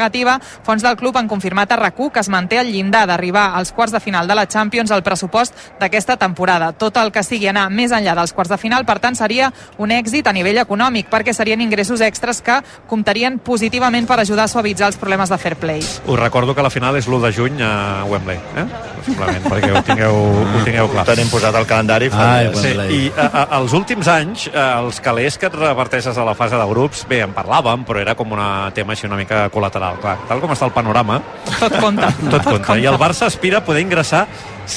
negativa, fons del club han confirmat a RAC1 que es manté el llindar d'arribar als quarts de final de la Champions al pressupost d'aquesta temporada. Tot el que sigui anar més enllà dels quarts de final, per tant, seria un èxit a nivell econòmic, perquè serien ingressos extras que comptarien positivament per ajudar a suavitzar els problemes de fair play. Us recordo que la final és l'1 de juny a Wembley, simplement perquè ho tingueu clar. Tenim posat el calendari. I els últims anys, els calés que et reparteixes a la fase de grups, bé, en parlàvem, però era com un tema així una mica col·lateral. Clar, tal com està el panorama, tot compta. Tot compta. I el Barça aspira a poder ingressar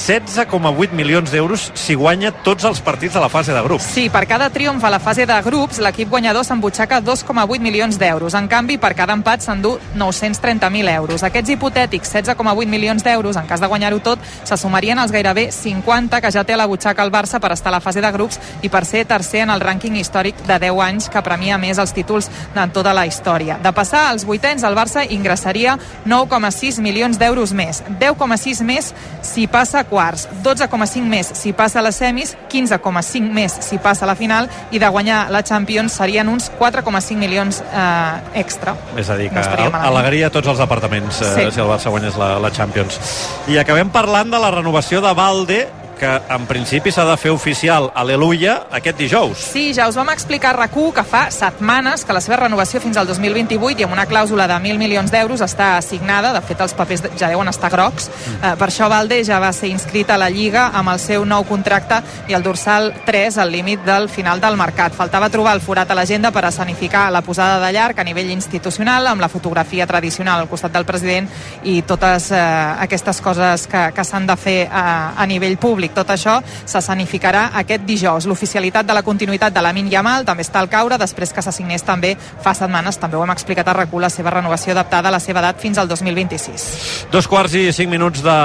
16,8 milions d'euros si guanya tots els partits de la fase de grups. Sí, per cada triomf a la fase de grups, l'equip guanyador s'embutxaca 2,8 milions d'euros. En canvi, per cada empat s'endú 930.000 euros. Aquests hipotètics 16,8 milions d'euros, en cas de guanyar-ho tot, se sumarien als gairebé 50 que ja té a la butxaca el Barça per estar a la fase de grups i per ser tercer en el rànquing històric de 10 anys que premia més els títols de tota la història. De passar als vuitens, el Barça ingressaria 9,6 milions d'euros més. 10,6 més si passa a quarts, 12,5 més si passa a les semis, 15,5 més si passa a la final, i de guanyar la Champions serien uns 4,5 milions extra. És a dir, que alegria a tots els departaments si el Barça guanyés la Champions. I acabem parlant de la renovació de Balde, que en principi s'ha de fer oficial, aleluia, aquest dijous. Sí, ja us vam explicar a RAC1 que fa setmanes que la seva renovació fins al 2028 i amb una clàusula de 1.000 milions d'euros està assignada. De fet, els papers ja deuen estar grocs. Per això Balde ja va ser inscrit a la Lliga amb el seu nou contracte i el dorsal 3 al límit del final del mercat. Faltava trobar el forat a l'agenda per escenificar la posada de llarg a nivell institucional, amb la fotografia tradicional al costat del president i totes aquestes coses que s'han de fer a nivell públic. Tot això s'escenificarà aquest dijous. L'oficialitat de la continuïtat de Lamine Yamal també està al caure després que s'assignés també fa setmanes, també ho hem explicat a RAC1, la seva renovació adaptada a la seva edat fins al 2026. 2:05 de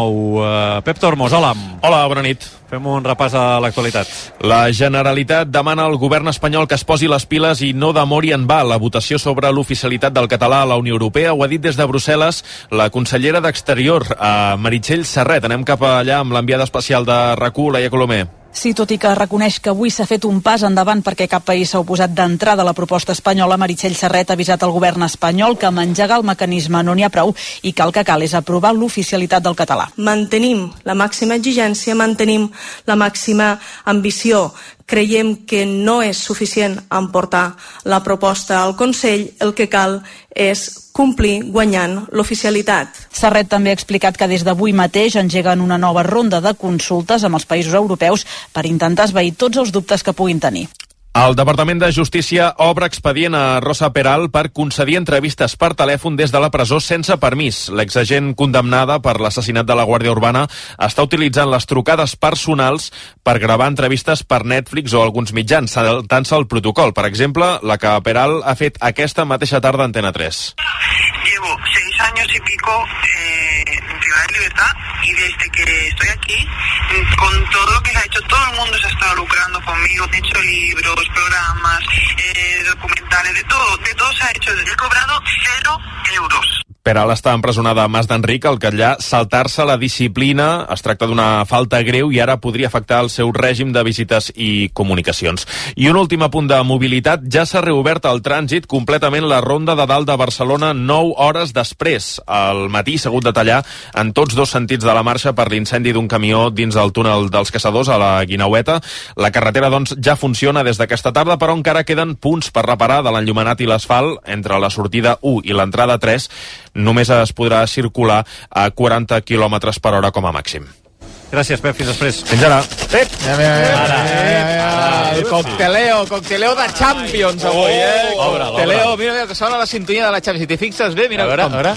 9. Pep Tormos, hola. Hola, bona nit. Fem un repàs a l'actualitat. La Generalitat demana al govern espanyol que es posi les piles i no demori en va la votació sobre l'oficialitat del català a la Unió Europea. Ho ha dit des de Brussel·les la consellera d'Exterior, Meritxell Serret. Anem cap allà amb l'enviada especial de RAC1, Laia Colomer. Sí, tot i que reconeix que avui s'ha fet un pas endavant perquè cap país s'ha oposat d'entrada a la proposta espanyola, Meritxell Serret ha avisat al govern espanyol que amb engegar el mecanisme no n'hi ha prou i que el que cal és aprovar l'oficialitat del català. Mantenim la màxima exigència, mantenim la màxima ambició. Creiem que no és suficient emportar la proposta al Consell, el que cal és complir guanyant l'oficialitat. Serret també ha explicat que des d'avui mateix engeguen una nova ronda de consultes amb els països europeus per intentar esvair tots els dubtes que puguin tenir. El Departament de Justícia obre expedient a Rosa Peral per concedir entrevistes per telèfon des de la presó sense permís. L'exagent condemnada per l'assassinat de la Guàrdia Urbana està utilitzant les trucades personals per gravar entrevistes per Netflix o alguns mitjans, saltant-se el protocol. Per exemple, la que Peral ha fet aquesta mateixa tarda a Antena 3. Llevo 6 años y pico privada de libertad y desde que estoy aquí, con todo lo que se ha hecho, todo el mundo se ha estado lucrando conmigo. He hecho libros, programas, documentales, de todo se ha hecho. He cobrado 0 euros. Peral està empresonada a Mas d'Enric, al Catllà. Saltar-se la disciplina es tracta d'una falta greu i ara podria afectar el seu règim de visites i comunicacions. I un últim apunt de mobilitat. Ja s'ha reobert el trànsit completament la Ronda de Dalt de Barcelona 9 hores després. Al matí s'ha hagut de tallar en tots dos sentits de la marxa per l'incendi d'un camió dins del túnel dels Caçadors a la Guinaueta. La carretera, doncs, ja funciona des d'aquesta tarda, però encara queden punts per reparar de l'enllumenat i l'asfalt entre la sortida 1 i l'entrada 3. Només es podrà circular a 40 km per hora com a màxim. Gràcies, Pep. Fins després. Fins ara. Pep. El cocteleo de Champions avui, Cocteleo, mira que sona la sintonia de la Champions. Si t'hi fixes bé, mira. A veure.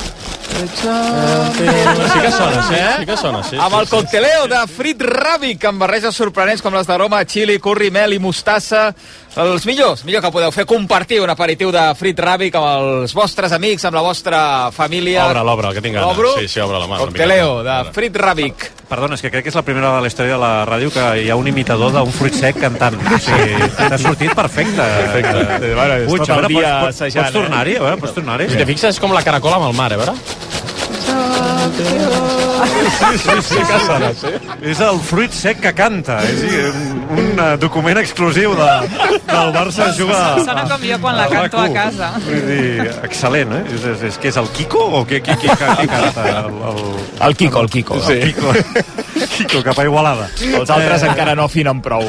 Sí que sona, sí. Amb el cocteleo de Frit Ràbic, amb barreges sorprenents com les d'aroma, chili, curri, mel i mostassa. Els millor que podeu fer, compartir un aperitiu de Frit Ràbic amb els vostres amics, amb la vostra família. L'obra, que tinc ganes. Sí, obre la mà. Cocteleo de Frit Ràbic. Perdona, és que crec que és la primera de la història de la ràdio que hi ha un imitador d'un fruit sec cantant. T'ha sortit perfecte. Puig, pots tornar-hi? Si te fixes, és com la caracola amb el mar, a veure. Sí, que serà, sí. És el fruit sec que canta. És un document exclusiu del Barça jugar. Sona com jo quan la canto a casa. Vull dir, excel·lent, eh? És que és el Kiko o què canta? El Kiko. Sí. Kiko, cap a Igualada. Els altres encara no afinen prou.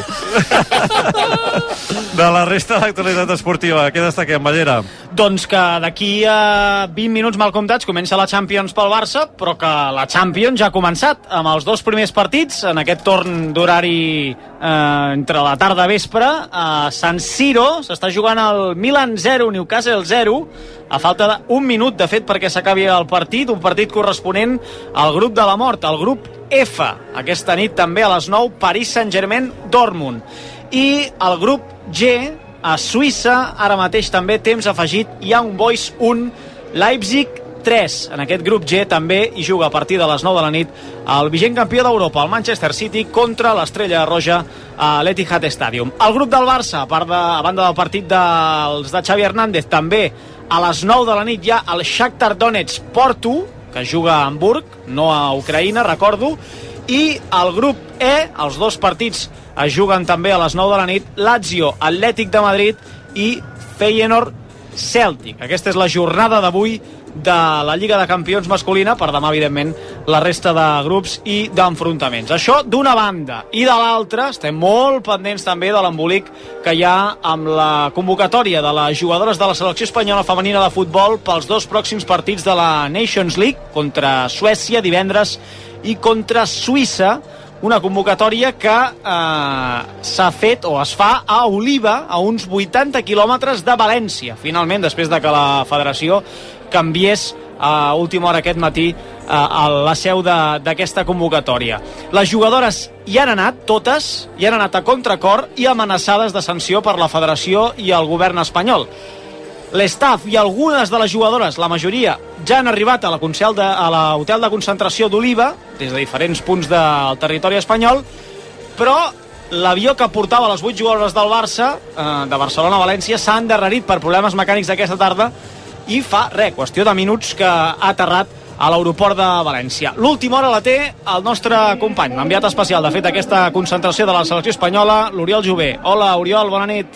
De la resta de l'actualitat esportiva, què destaquem, Ballera? Doncs que d'aquí a 20 minuts mal comptats comença la Champions pel Barça, però que la Champions ja ha començat amb els dos primers partits en aquest torn d'horari entre la tarda i vespre. A San Siro s'està jugant el Milan 0, Newcastle 0, a falta d'un minut, de fet, perquè s'acabi el partit, un partit corresponent al grup de la mort, el grup F. Aquesta nit també a les 9, Paris Saint-Germain, Dortmund. I el grup G, a Suïssa, ara mateix també temps afegit, Young Boys 1, Leipzig 3. En aquest grup G també hi juga a partir de les 9 de la nit el vigent campió d'Europa, el Manchester City, contra l'Estrella Roja a l'Etihad Stadium. El grup del Barça, a banda del partit dels de Xavi Hernández, també a les 9 de la nit hi ha el Shakhtar Donetsk Porto, que juga a Hamburg, no a Ucraïna, recordo, i el grup E, els dos partits es juguen també a les 9 de la nit, Lazio, Atlètic de Madrid i Feyenoord Celtic. Aquesta és la jornada d'avui de la Lliga de Campions masculina, per demà, evidentment, la resta de grups i d'enfrontaments. Això d'una banda. I de l'altra, estem molt pendents també de l'embolic que hi ha amb la convocatòria de les jugadores de la selecció espanyola femenina de futbol pels dos pròxims partits de la Nations League, contra Suècia divendres i contra Suïssa, una convocatòria que s'ha fet o es fa a Oliva, a uns 80 quilòmetres de València, finalment, després de que la federació canviés a última hora aquest matí a la seu d'aquesta convocatòria. Les jugadores hi han anat, totes, hi han anat a contracor i amenaçades de sanció per la federació i el govern espanyol. L'estaf i algunes de les jugadores, la majoria, ja han arribat a l'hotel de concentració d'Oliva, des de diferents punts del territori espanyol, però l'avió que portava les 8 jugadores del Barça, de Barcelona a València, s'ha endarrerit per problemes mecànics d'aquesta tarda i fa, qüestió de minuts que ha aterrat a l'aeroport de València. L'última hora la té el nostre company, l'enviat especial, de fet, aquesta concentració de la selecció espanyola, l'Oriol Jové. Hola, Oriol, bona nit.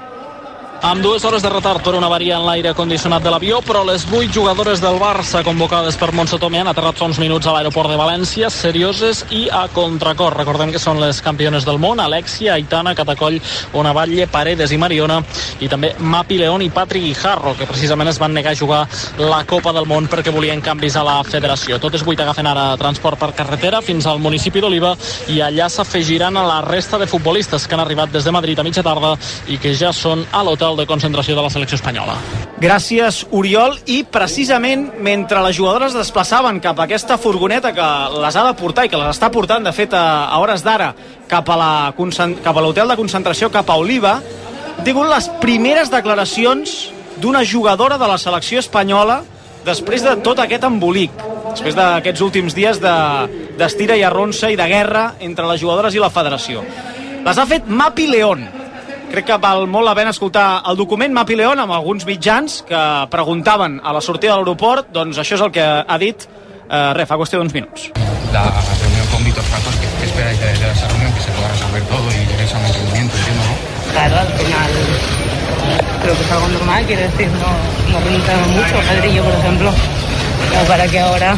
Amb 2 hores de retard per una avaria en l'aire condicionat de l'avió, però les 8 jugadores del Barça convocades per Montse Tomé han aterrat fa uns minuts a l'aeroport de València, serioses i a contracor. Recordem que són les campiones del món, Alexia, Aitana, Catacoll, Onavalle, Paredes i Mariona, i també Mapi León i Patri Guijarro, que precisament es van negar a jugar la Copa del Món perquè volien canvis a la federació. Totes 8 agafen ara transport per carretera fins al municipi d'Oliva i allà s'afegiran a la resta de futbolistes que han arribat des de Madrid a mitja tarda i que ja són a l'hotel de concentració de la selecció espanyola. Gràcies, Oriol. I precisament mentre les jugadores es desplaçaven cap a aquesta furgoneta que les ha de portar i que les està portant, de fet, a hores d'ara cap a l'hotel de concentració, cap a Oliva, ha tingut les primeres declaracions d'una jugadora de la selecció espanyola després de tot aquest embolic, després d'aquests últims dies d'estira i arronsa i de guerra entre les jugadores i la federació. Les ha fet Mapi León. Crec que val molt la pena escoltar el document. Mapi León, amb alguns mitjans que preguntaven a la sortida de l'aeroport, doncs això és el que ha dit fa qüestió d'uns minuts. La reunión con Víctor Francos, ¿qué esperáis de esa reunión? Que se pueda resolver todo y lleguéis a un entendimiento, entiendo, ¿no? Claro, al final creo que es algo normal, quiero decir, no preguntamos mucho, Padre y yo, por ejemplo, como para que ahora,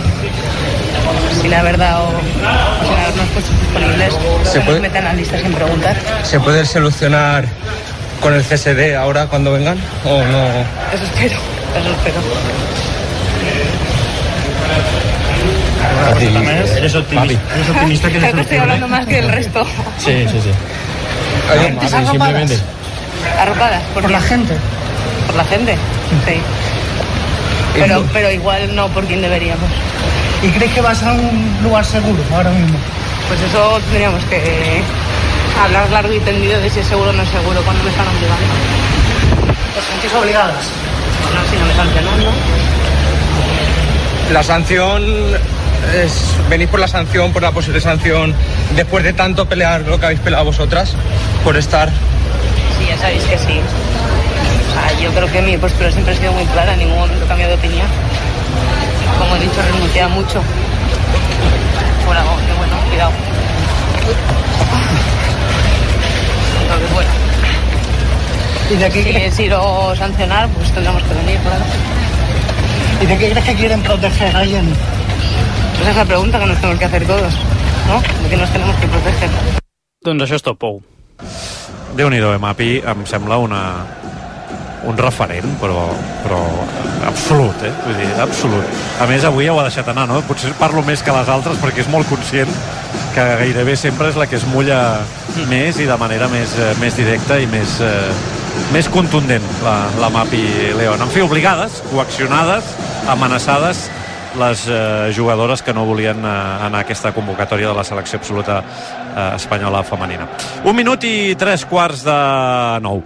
si la verdad o si no los puestos disponibles, se nos metan a la lista sin preguntar. ¿Se puede solucionar con el CSD ahora cuando vengan o no? Eso espero. ¿Eres optimista que creo que estoy hablando más que el resto. Sí. Simplemente arropadas por la gente. Por la gente, sí. Pero igual no por quien deberíamos. ¿Y crees que vas a un lugar seguro ahora mismo? Pues eso tendríamos que hablar largo y tendido de si es seguro o no es seguro cuando me están obligando. ¿Os sentís obligadas? No, si no me sancionan, ¿no? La sanción es... ¿Venís por la sanción, por la posible sanción, después de tanto pelear lo que habéis peleado vosotras, por estar...? Sí, ya sabéis que sí. O sea, yo creo que mi postura siempre ha sido muy clara, en ningún momento he cambiado de opinión. como he dicho, renuncia mucho. Bueno, cuidado. Entonces, bueno. ¿Y de qué si he sido sancionar, pues tendremos que venir, claro. ¿Y de qué crees que quieren proteger a alguien? Pues es la pregunta que nos tenemos que hacer todos, no? ¿De qué nos tenemos que proteger? Doncs això és tot, Pou. Déu-n'hi-do, Mapi, em sembla un referent, però absolut, vull dir, absolut. A més, avui ho ha deixat anar, no? Potser parlo més que les altres perquè és molt conscient que gairebé sempre és la que es mulla més i de manera més directa i més contundent, la Mapi León. En fi, obligades, coaccionades, amenaçades les jugadores que no volien anar a aquesta convocatòria de la selecció absoluta espanyola femenina. 1 minut i 3:15.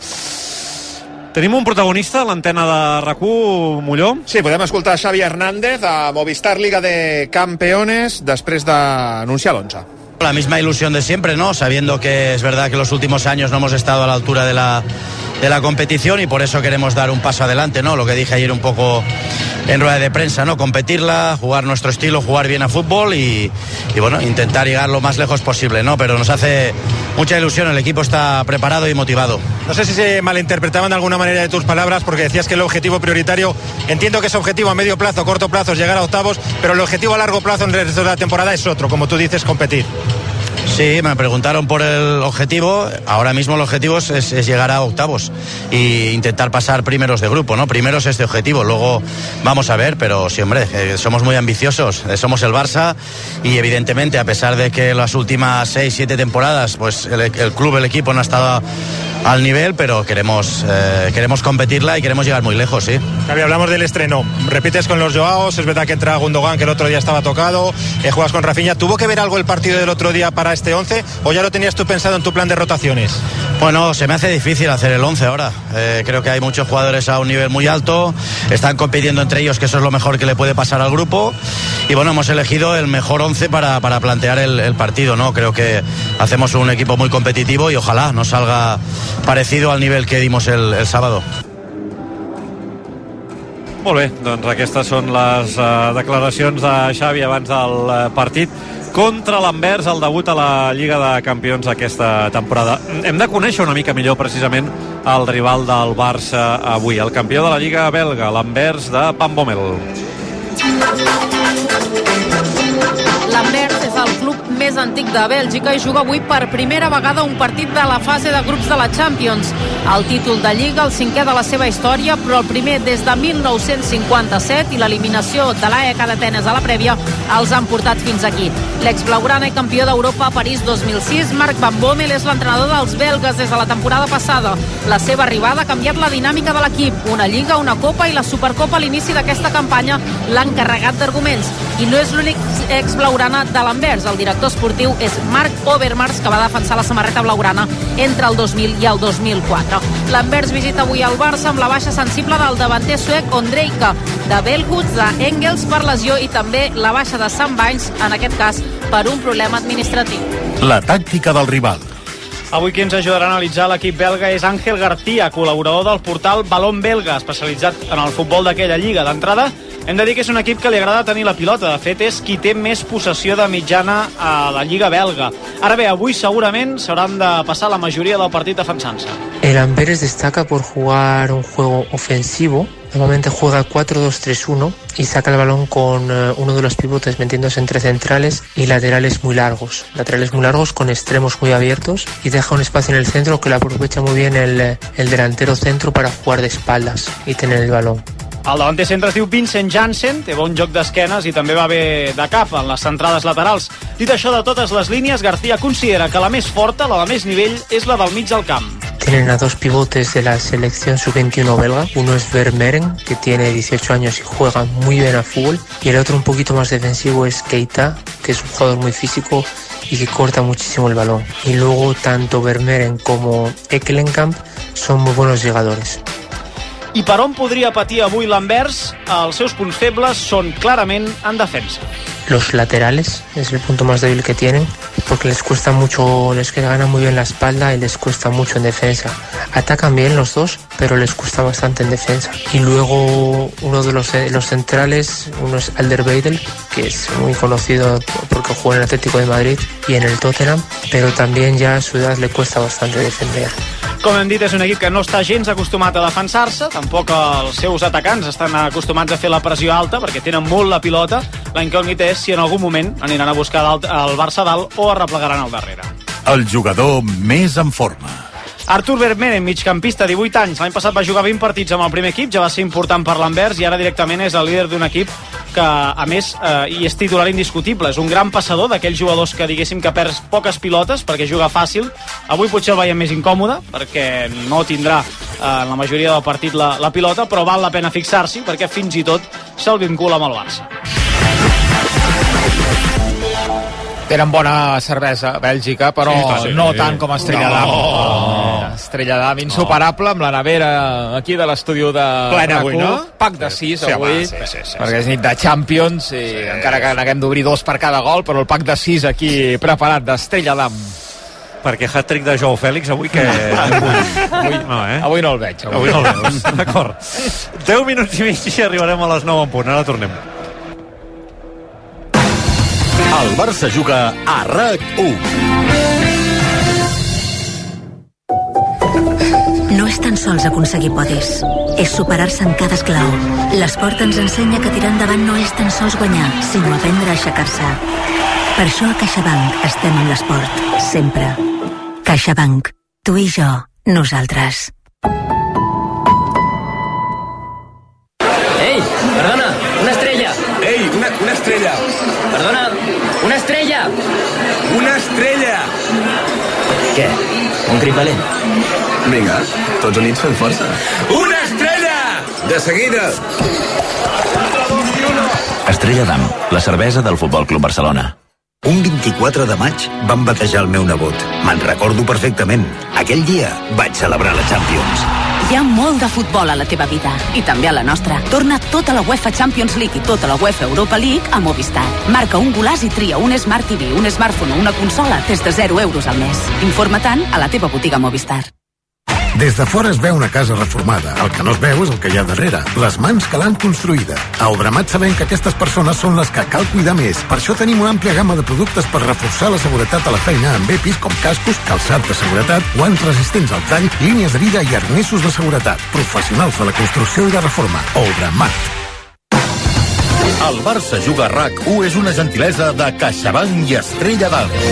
Tenim un protagonista a l'antena de RAC1, Molló? Sí, podem escoltar Xavi Hernández a Movistar Liga de Campeones després d'anunciar l'11. La misma ilusión de siempre, ¿no? Sabiendo que es verdad que los últimos años no hemos estado a la altura de la competición y por eso queremos dar un paso adelante, ¿no? Lo que dije ayer un poco en rueda de prensa, ¿no? Competirla, jugar nuestro estilo, jugar bien a fútbol y bueno, intentar llegar lo más lejos posible, ¿no? Pero nos hace mucha ilusión, el equipo está preparado y motivado. No sé si se malinterpretaban de alguna manera de tus palabras porque decías que el objetivo prioritario, entiendo que ese objetivo a medio plazo, corto plazo es llegar a octavos, pero el objetivo a largo plazo en el resto de la temporada es otro, como tú dices, competir. Sí, me preguntaron por el objetivo. Ahora mismo el objetivo es llegar a octavos e intentar pasar primeros de grupo, ¿no? Primero es este objetivo, luego vamos a ver, pero sí, hombre, somos muy ambiciosos, somos el Barça y evidentemente a pesar de que las últimas 6-7 temporadas pues el club, el equipo no ha estado al nivel, pero queremos competirla y queremos llegar muy lejos, sí. Javi, hablamos del estreno, repites con los Joaos, es verdad que entra Gundogan, que el otro día estaba tocado, juegas con Rafinha. ¿Tuvo que ver algo el partido del otro día para este 11 o ya lo tenías tú pensado en tu plan de rotaciones? Bueno, se me hace difícil hacer el 11 ahora. Creo que hay muchos jugadores a un nivel muy alto, están compitiendo entre ellos, que eso es lo mejor que le puede pasar al grupo. Y bueno, hemos elegido el mejor 11 para plantear el partido, ¿no? Creo que hacemos un equipo muy competitivo y ojalá nos salga parecido al nivel que dimos el sábado. Molt bé, doncs aquestes són les declaracions de Xavi abans del partit contra l'Anvers, el debut a la Lliga de Campions aquesta temporada. Hem de conèixer una mica millor precisament el rival del Barça avui, el campió de la Lliga belga, l'Anvers de Van Bommel. L'Anvers és el club més antic de Bèlgica i juga avui per primera vegada un partit de la fase de grups de la Champions. El títol de Lliga, el 5è de la seva història, però el primer des de 1957 i l'eliminació de l'AEK d'Atenes a la prèvia els han portat fins aquí. L'ex-blaugrana i campió d'Europa a París 2006, Marc Van Bommel és l'entrenador dels belgues des de la temporada passada. La seva arribada ha canviat la dinàmica de l'equip. Una Lliga, una Copa i la Supercopa a l'inici d'aquesta campanya l'han carregat d'arguments. I no és l'únic ex-blaugrana de l'Anvers. El director esportiu és Marc Overmars, que va defensar la samarreta blaugrana entre el 2000 i el 2004. L'Anvers visita avui el Barça amb la baixa sensible del davanter suec Ondrejka, de Belhut, d'Engels per lesió i també la baixa de Sant Bains, en aquest cas per un problema administratiu. La tàctica del rival. Avui qui ens ajudarà a analitzar l'equip belga és Ángel García, col·laborador del portal Balón Belga, especialitzat en el futbol d'aquella lliga. D'entrada, hem de dir que és un equip que li agrada tenir la pilota. De fet, és qui té més possessió de mitjana a la lliga belga. Ara bé, avui segurament s'hauran de passar la majoria del partit defensant-se. El Amberes destaca por jugar un juego ofensivo. Normalmente juega 4-2-3-1 y saca el balón con uno de los pivotes metiéndose entre centrales y laterales muy largos. Laterales muy largos con extremos muy abiertos y deja un espacio en el centro que lo aprovecha muy bien el delantero centro para jugar de espaldas y tener el balón. El davanter centre es diu Vincent Janssen, té bon joc d'esquenes i també va bé de cap en les centrades laterals. Dit això, de totes les línies, García considera que la més forta, la de més nivell, és la del mig del camp. Tienen a dos pivotes de la selección sub-21 belga. Uno es Vermeeren, que tiene 18 años y juega muy bien a fútbol. Y el otro un poquito más defensivo es Keita, que es un jugador muy físico y que corta muchísimo el balón. Y luego tanto Vermeeren como Ekkelenkamp son muy buenos llegadores. I per on podria patir avui l'Anvers? Els seus punts febles són clarament en defensa. Los laterales es el punto más débil que tienen, porque les cuesta mucho, les gana muy bien la espalda y les cuesta mucho en defensa. Atacan bien los dos, pero les cuesta bastante en defensa. Y luego uno de los centrales, uno es Alderweireld, que es muy conocido porque juega en el Atlético de Madrid y en el Tottenham, pero también ya a su edad le cuesta bastante defender. Com hem dit, és un equip que no està gens acostumat a defensar-se, tampoc els seus atacants estan acostumats a fer la pressió alta perquè tenen molt la pilota. La incògnita és si en algun moment aniran a buscar el Barça dalt o arreplegaran al darrere. El jugador més en forma. Artur Vermeeren, migcampista, 18 anys. L'any passat va jugar 20 partits amb el primer equip, ja va ser important per l'Anvers i ara directament és el líder d'un equip que, a més, hi és titular indiscutible. És un gran passador d'aquells jugadors que, diguéssim, que perd poques pilotes perquè juga fàcil. Avui potser el veiem més incòmode perquè no tindrà en la majoria del partit la pilota, però val la pena fixar-s'hi perquè fins i tot se'l vincula amb el Barça. Tenen bona cervesa, Bèlgica, però no tant com Estrella d'Am. Estrella d'Am, insuperable, amb la nevera aquí de l'estudi de plena avui, no? Pack de 6 avui, perquè és nit de Champions, i encara que n'haguem d'obrir 2 per cada gol, però el pack de 6 aquí preparat d'Estrella d'Am. Perquè hat-trick de Joao Fèlix avui que... Avui no el veig. Avui no el veus, d'acord. 10 minuts i mig i arribarem a les 9 en punt. Ara tornem. El Barça juga a RAC1. No és tan sols aconseguir podis, és superar-se en cada esclau. L'esport ens ensenya que tirar endavant no és tan sols guanyar, sinó aprendre a aixecar-se. Per això a CaixaBank estem en l'esport, sempre. CaixaBank, tu i jo, nosaltres. Ei, perdona, una estrella. Ei, una estrella. Perdona, una estrella. Una estrella. Què? Un crit valent? Vinga, tots units fem força. Una estrella! De seguida. Estrella d'Am, la cervesa del Futbol Club Barcelona. Un 24 de maig van batejar el meu nebot. Me'n recordo perfectament. Aquell dia vaig celebrar la Champions. Hi ha molt de futbol a la teva vida, i també a la nostra. Torna tota la UEFA Champions League i tota la UEFA Europa League a Movistar. Marca un golaç i tria un Smart TV, un smartphone o una consola des de 0 euros al mes. Informa-te'n a la teva botiga Movistar. Des de fora es veu una casa reformada. El que no es veu és el que hi ha darrere. Les mans que l'han construïda. A Obramat sabem que aquestes persones són les que cal cuidar més. Per això tenim una àmplia gamma de productes per reforçar la seguretat a la feina amb EPIs com cascos, calçat de seguretat, guants resistents al tall, línies de vida i arnessos de seguretat. Professionals de la construcció i la reforma. Obramat. El Barça juga a RAC1 és una gentilesa de CaixaBank i Estrella d'Am.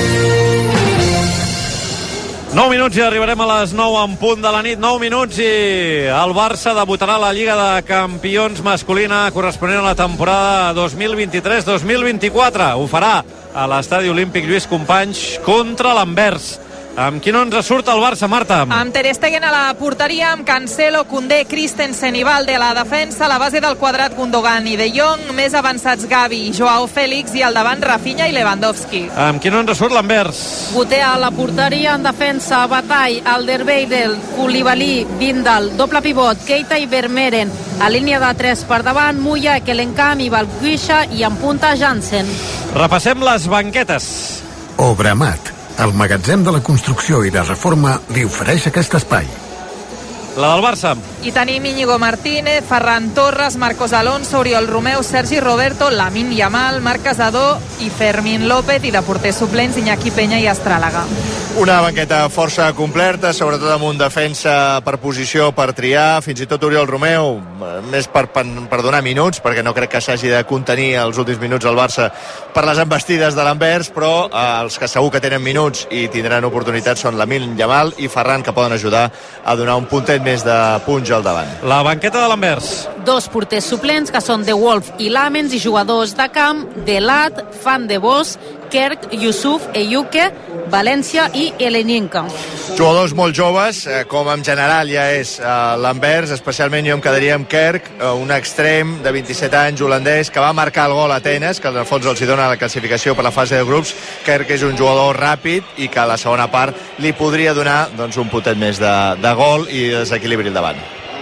9 minuts i arribarem a les 9 en punt de la nit. 9 minuts i el Barça debutarà a la Lliga de Campions masculina corresponent a la temporada 2023-2024. Ho farà a l'Estadi Olímpic Lluís Companys contra l'Anvers. Amb qui no ens surt el Barça, Marta? Amb Ter Stegen a la porteria, amb Cancelo, Koundé, Christensen i Valde a la defensa, a la base del quadrat Gundogan i De Jong, més avançats Gavi, Joao Fèlix i al davant Rafinha i Lewandowski. Amb qui no ens surt l'Anvers? Guté a la porteria, en defensa Batall, Alderweireld, Koulibaly, Vindal, doble pivot, Keita i Vermeeren, a línia de 3 per davant, Muya, Ekelenkam i Valguisha i en punta Jansen. Repassem les banquetes. Obramat, el magatzem de la construcció i la reforma, li ofereix aquest espai. La del Barça. I tenim Íñigo Martínez, Ferran Torres, Marcos Alonso, Oriol Romeu, Sergi Roberto, Lamine Yamal, Marc Casadó i Fermín López, i de porters suplents Iñaki Peña i Astràlaga. Una banqueta força completa, sobretot amb un defensa per posició per triar, fins i tot Oriol Romeu, més per donar minuts, perquè no crec que s'hagi de contenir els últims minuts al Barça per les embestides de l'Anvers, però els que segur que tenen minuts i tindran oportunitats són Lamine Yamal i Ferran, que poden ajudar a donar un puntet més de punts al davant. La banqueta de l'Anvers. 2 porters suplents, que són De Wolf i Lamens, i jugadors de camp, Delat, Van de Bos, Kerk, Yusuf, Eyuke, València i Eleninka. Jugadors molt joves, com en general ja és l'Anvers, especialment jo em quedaria amb Kerk, un extrem de 27 anys holandès que va marcar el gol a Atenes, que en el fons els hi dona la classificació per la fase de grups. Kerk és un jugador ràpid i que a la segona part li podria donar un puntet més de gol i desequilibri al davant.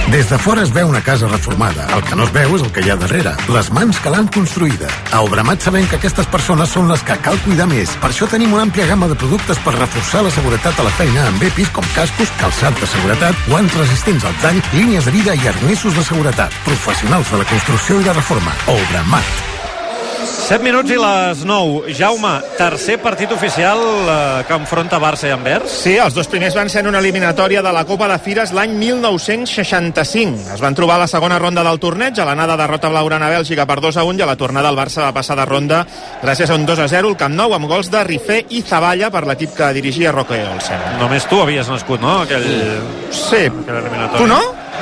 Des de fora es veu una casa reformada. El que no es veu és el que hi ha darrere. Les mans que l'han construïda. A Obramat sabem que aquestes persones són les que cal cuidar més. Per això tenim una àmplia gamma de productes per reforçar la seguretat a la feina amb EPIs com cascos, calçat de seguretat, guants resistents al tall, línies de vida i arnesos de seguretat. Professionals de la construcció i la reforma. Obramat. 7 minuts i les 9. Jaume, tercer partit oficial que enfronta Barça i Anvers. Sí, els dos primers van ser en una eliminatòria de la Copa de Fires l'any 1965. Es van trobar a la segona ronda del torneig, a l'anada derrota blaugrana a Bèlgica per 2-1 i a la tornada el Barça va passar de ronda gràcies a un 2-0 al Camp Nou amb gols de Rifé i Zavalla per l'equip que dirigia Roque Olsen. Només tu havies nascut, no? Sí. Tu no?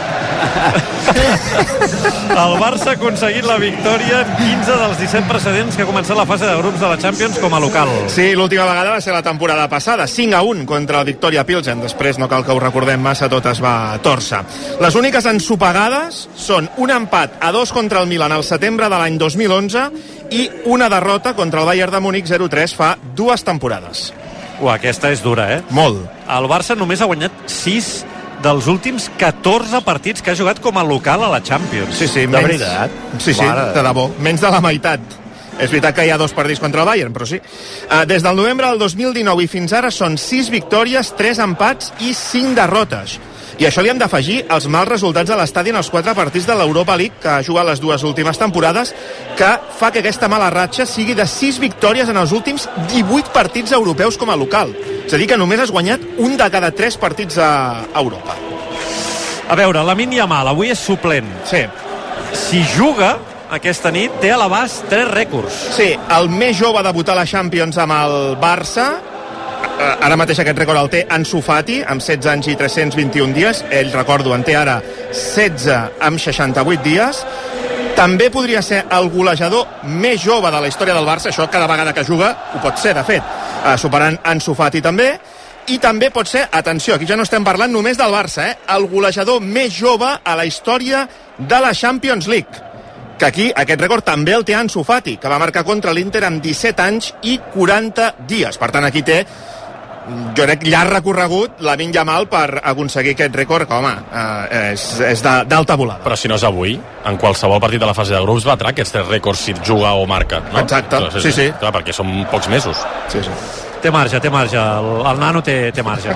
El Barça ha aconseguit la victòria en 15 dels 17 precedents que ha començat la fase de grups de la Champions com a local. Sí, l'última vegada va ser la temporada passada, 5-1 contra el Victoria Pilsen. Després, no cal que ho recordem massa, tot es va tòrcer. Les úniques ensopegades són un empat a 2 contra el Milan al setembre de l'any 2011 i una derrota contra el Bayern de Múnich 0-3 fa 2 temporades. Aquesta és dura, Molt. El Barça només ha guanyat 6 dels últims 14 partits que ha jugat com a local a la Champions. Sí, de veritat. Sí, de debò. Menys de la meitat. És veritat que hi ha 2 partits contra el Bayern, però sí. Des del novembre del 2019 i fins ara són 6 victòries, 3 empats i 5 derrotes. I això li hem d'afegir els mals resultats a l'estadi en els 4 partits de l'Europa League que ha jugat les 2 últimes temporades, que fa que aquesta mala ratxa sigui de 6 victòries en els últims 18 partits europeus com a local. És a dir, que només has guanyat un de cada 3 partits a Europa. A veure, Lamine Yamal avui és suplent. Sí. Si juga aquesta nit, té a l'abast 3 rècords. Sí, el més jove a debutar a la Champions amb el Barça. Ara mateix aquest rècord el té Ansu Fati amb 16 anys i 321 dies. Ell, recordo, en té ara 16 amb 68 dies. També podria ser el golejador més jove de la història del Barça. Això cada vegada que juga ho pot ser, de fet, superant Ansu Fati també. I també pot ser, atenció, aquí ja no estem parlant només del Barça, el golejador més jove a la història de la Champions League, que aquí aquest rècord també el té Ansu Fati, que va marcar contra l'Inter amb 17 anys i 40 dies. Per tant, aquí té, jo crec, llarg recorregut Lamine Yamal per aconseguir aquest rècord, que, home, és d'alta volada. Però si no és avui, en qualsevol partit de la fase de grups batrà aquests 3 rècords si juga o marca, no? Exacte, clar, sí. Clar, perquè són pocs mesos. Sí. Té marge. El nano té marge.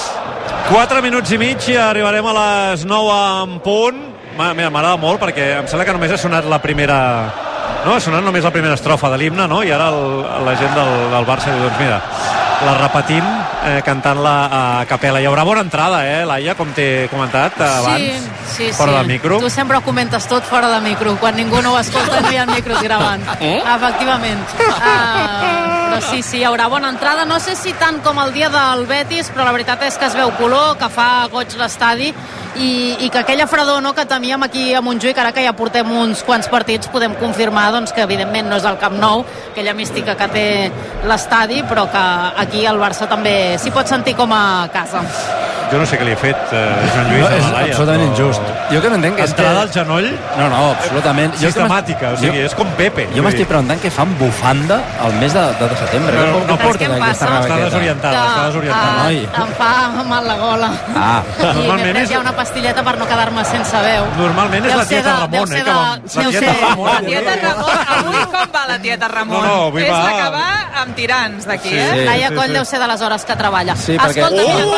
4 minuts i mig i arribarem a les 9 en punt. Mira, m'agrada molt perquè em sembla que només ha sonat la primera... No, ha sonat només la primera estrofa de l'himne, no? I ara la gent del Barça diu, doncs mira, la repetint, cantant-la a capella. Hi haurà bona entrada, Laia, com t'he comentat abans, fora del micro. Tu sempre ho comentes tot fora de micro. Quan ningú no ho escolta no hi ha micros gravant. Efectivament. Però sí, hi haurà bona entrada. No sé si tant com el dia del Betis, però la veritat és que es veu color, que fa goig l'estadi i que aquella fredor que temíem aquí a Montjuïc, ara que ja portem uns quants partits, podem confirmar doncs, que evidentment no és el Camp Nou, aquella mística que té l'estadi, però que aquí el Barça també s'hi pot sentir com a casa. Jo no sé què li he fet, Joan Lluís, a la Laia. És absolutament injust. Jo que no entenc és entrada al genoll? No, absolutament. Sistemàtica, o sigui, és com Pepe. Jo m'estic preguntant què fan bufanda al mes de setembre. No porta aquesta raqueta. Està desorientada. Em fa mal la gola. Normalment hi ha una pastilleta per no quedar-me sense veu. Normalment és la tieta Ramon, La tieta Ramon. Avui com va la tieta Ramon? No, avui va... És la que va amb tirants d'aquí, Laia Coll deu ser de les hores que treballa. Sí, perquè...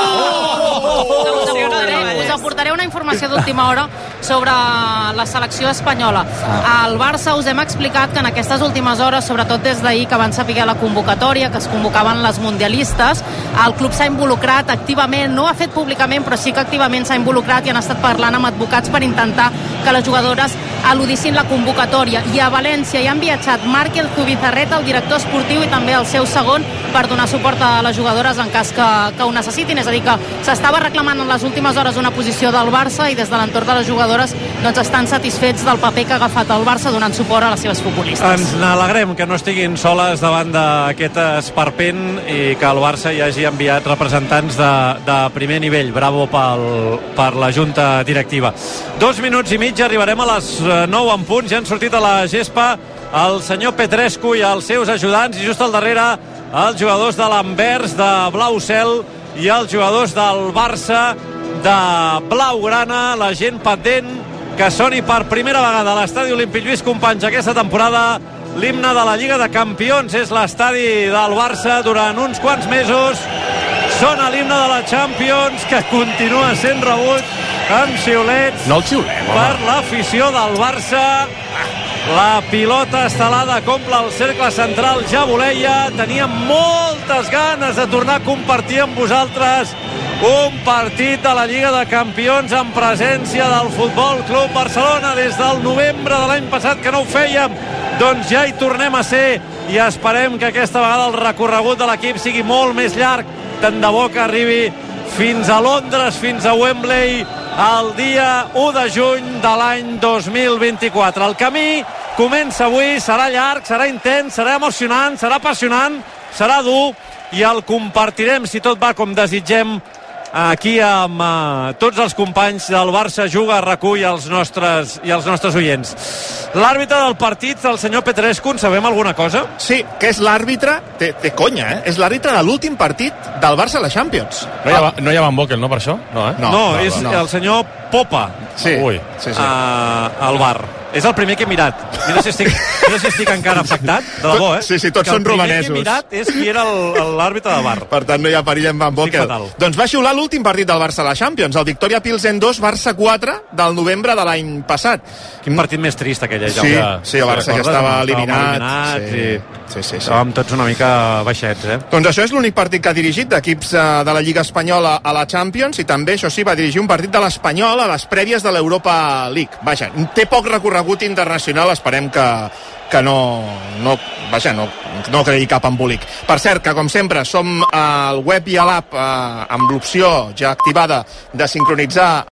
Us aportaré una informació d'última hora sobre la selecció espanyola. Al Barça us hem explicat que en aquestes últimes hores, sobretot des d'ahir que van saber la convocatòria, que es convocaven les mundialistes, el club s'ha involucrat activament, no ho ha fet públicament, però sí que activament s'ha involucrat i han estat parlant amb advocats per intentar que les jugadores al·ludissin la convocatòria. I a València hi han viatjat Marc Zubizarreta, el director esportiu, i també el seu segon, per donar suport a les jugadores en cas que ho necessitin. És a dir, que s'estava reclamant en les últimes hores una posició del Barça i des de l'entorn de les jugadores doncs estan satisfets del paper que ha agafat el Barça donant suport a les seves futbolistes. Ens n'alegrem que no estiguin soles davant d'aquest esperpent i que el Barça hi hagi enviat representants de primer nivell. Bravo per la junta directiva. 2 minuts i mig, arribarem a les 9 en punt. Ja han sortit a la gespa el senyor Petrescu i els seus ajudants i just al darrere els jugadors de l'Anvers de blau cel i els jugadors del Barça de blaugrana, la gent pendent que soni per primera vegada a l'estadi Olímpic Lluís Companys aquesta temporada l'himne de la Lliga de Campions. És l'estadi del Barça durant uns quants mesos. Sona l'himne de la Champions, que continua sent rebut amb xiulets per l'afició del Barça. La pilota estelada comple el cercle central, ja voleia, tenia moltes ganes de tornar a compartir amb vosaltres un partit de la Lliga de Campions en presència del Futbol Club Barcelona. Des del novembre de l'any passat que no ho fèiem, doncs ja hi tornem a ser i esperem que aquesta vegada el recorregut de l'equip sigui molt més llarg. Tant de bo que arribi fins a Londres, fins a Wembley, el dia 1 de juny de l'any 2024. El camí comença avui, serà llarg, serà intens, serà emocionant, serà apassionant, serà dur i el compartirem, si tot va com desitgem, aquí amb tots els companys del Barça Juga a RAC1 i els nostres oients. L'àrbitre del partit, el senyor Petrescu, en sabem alguna cosa? Sí, que és l'àrbitre, té conya, és l'àrbitre de l'últim partit del Barça a la Champions. No hi ha Van Bokel, no, per això? No, és el senyor Popa. Sí, sí. Al bar. És el primer que he mirat. Mira si estic encara afectat, de debò, eh? Sí, tots són romanesos. El primer que he mirat és qui era l'àrbitre de bar. Per tant, no hi ha perill en Van Bokel. Doncs va xiular l'últim partit del Barça a la Champions, el Victoria Pilsen 2, Barça 4, del novembre de l'any passat. Quin partit més trist, aquell, ja. Sí, el Barça ja estava eliminat. Sí. Estàvem tots una mica baixets, eh? Doncs això és l'únic partit que ha dirigit d'equips de la Lliga Espanyola a la Champions, i també, això sí, va dirigir un partit de l'Espanyol a les prèvies de l'Europa League. Vaja, té poc recorregut internacional, esperem que no creï cap embolic. Per cert, que com sempre som al web i a l'app amb l'opció ja activada de sincronitzar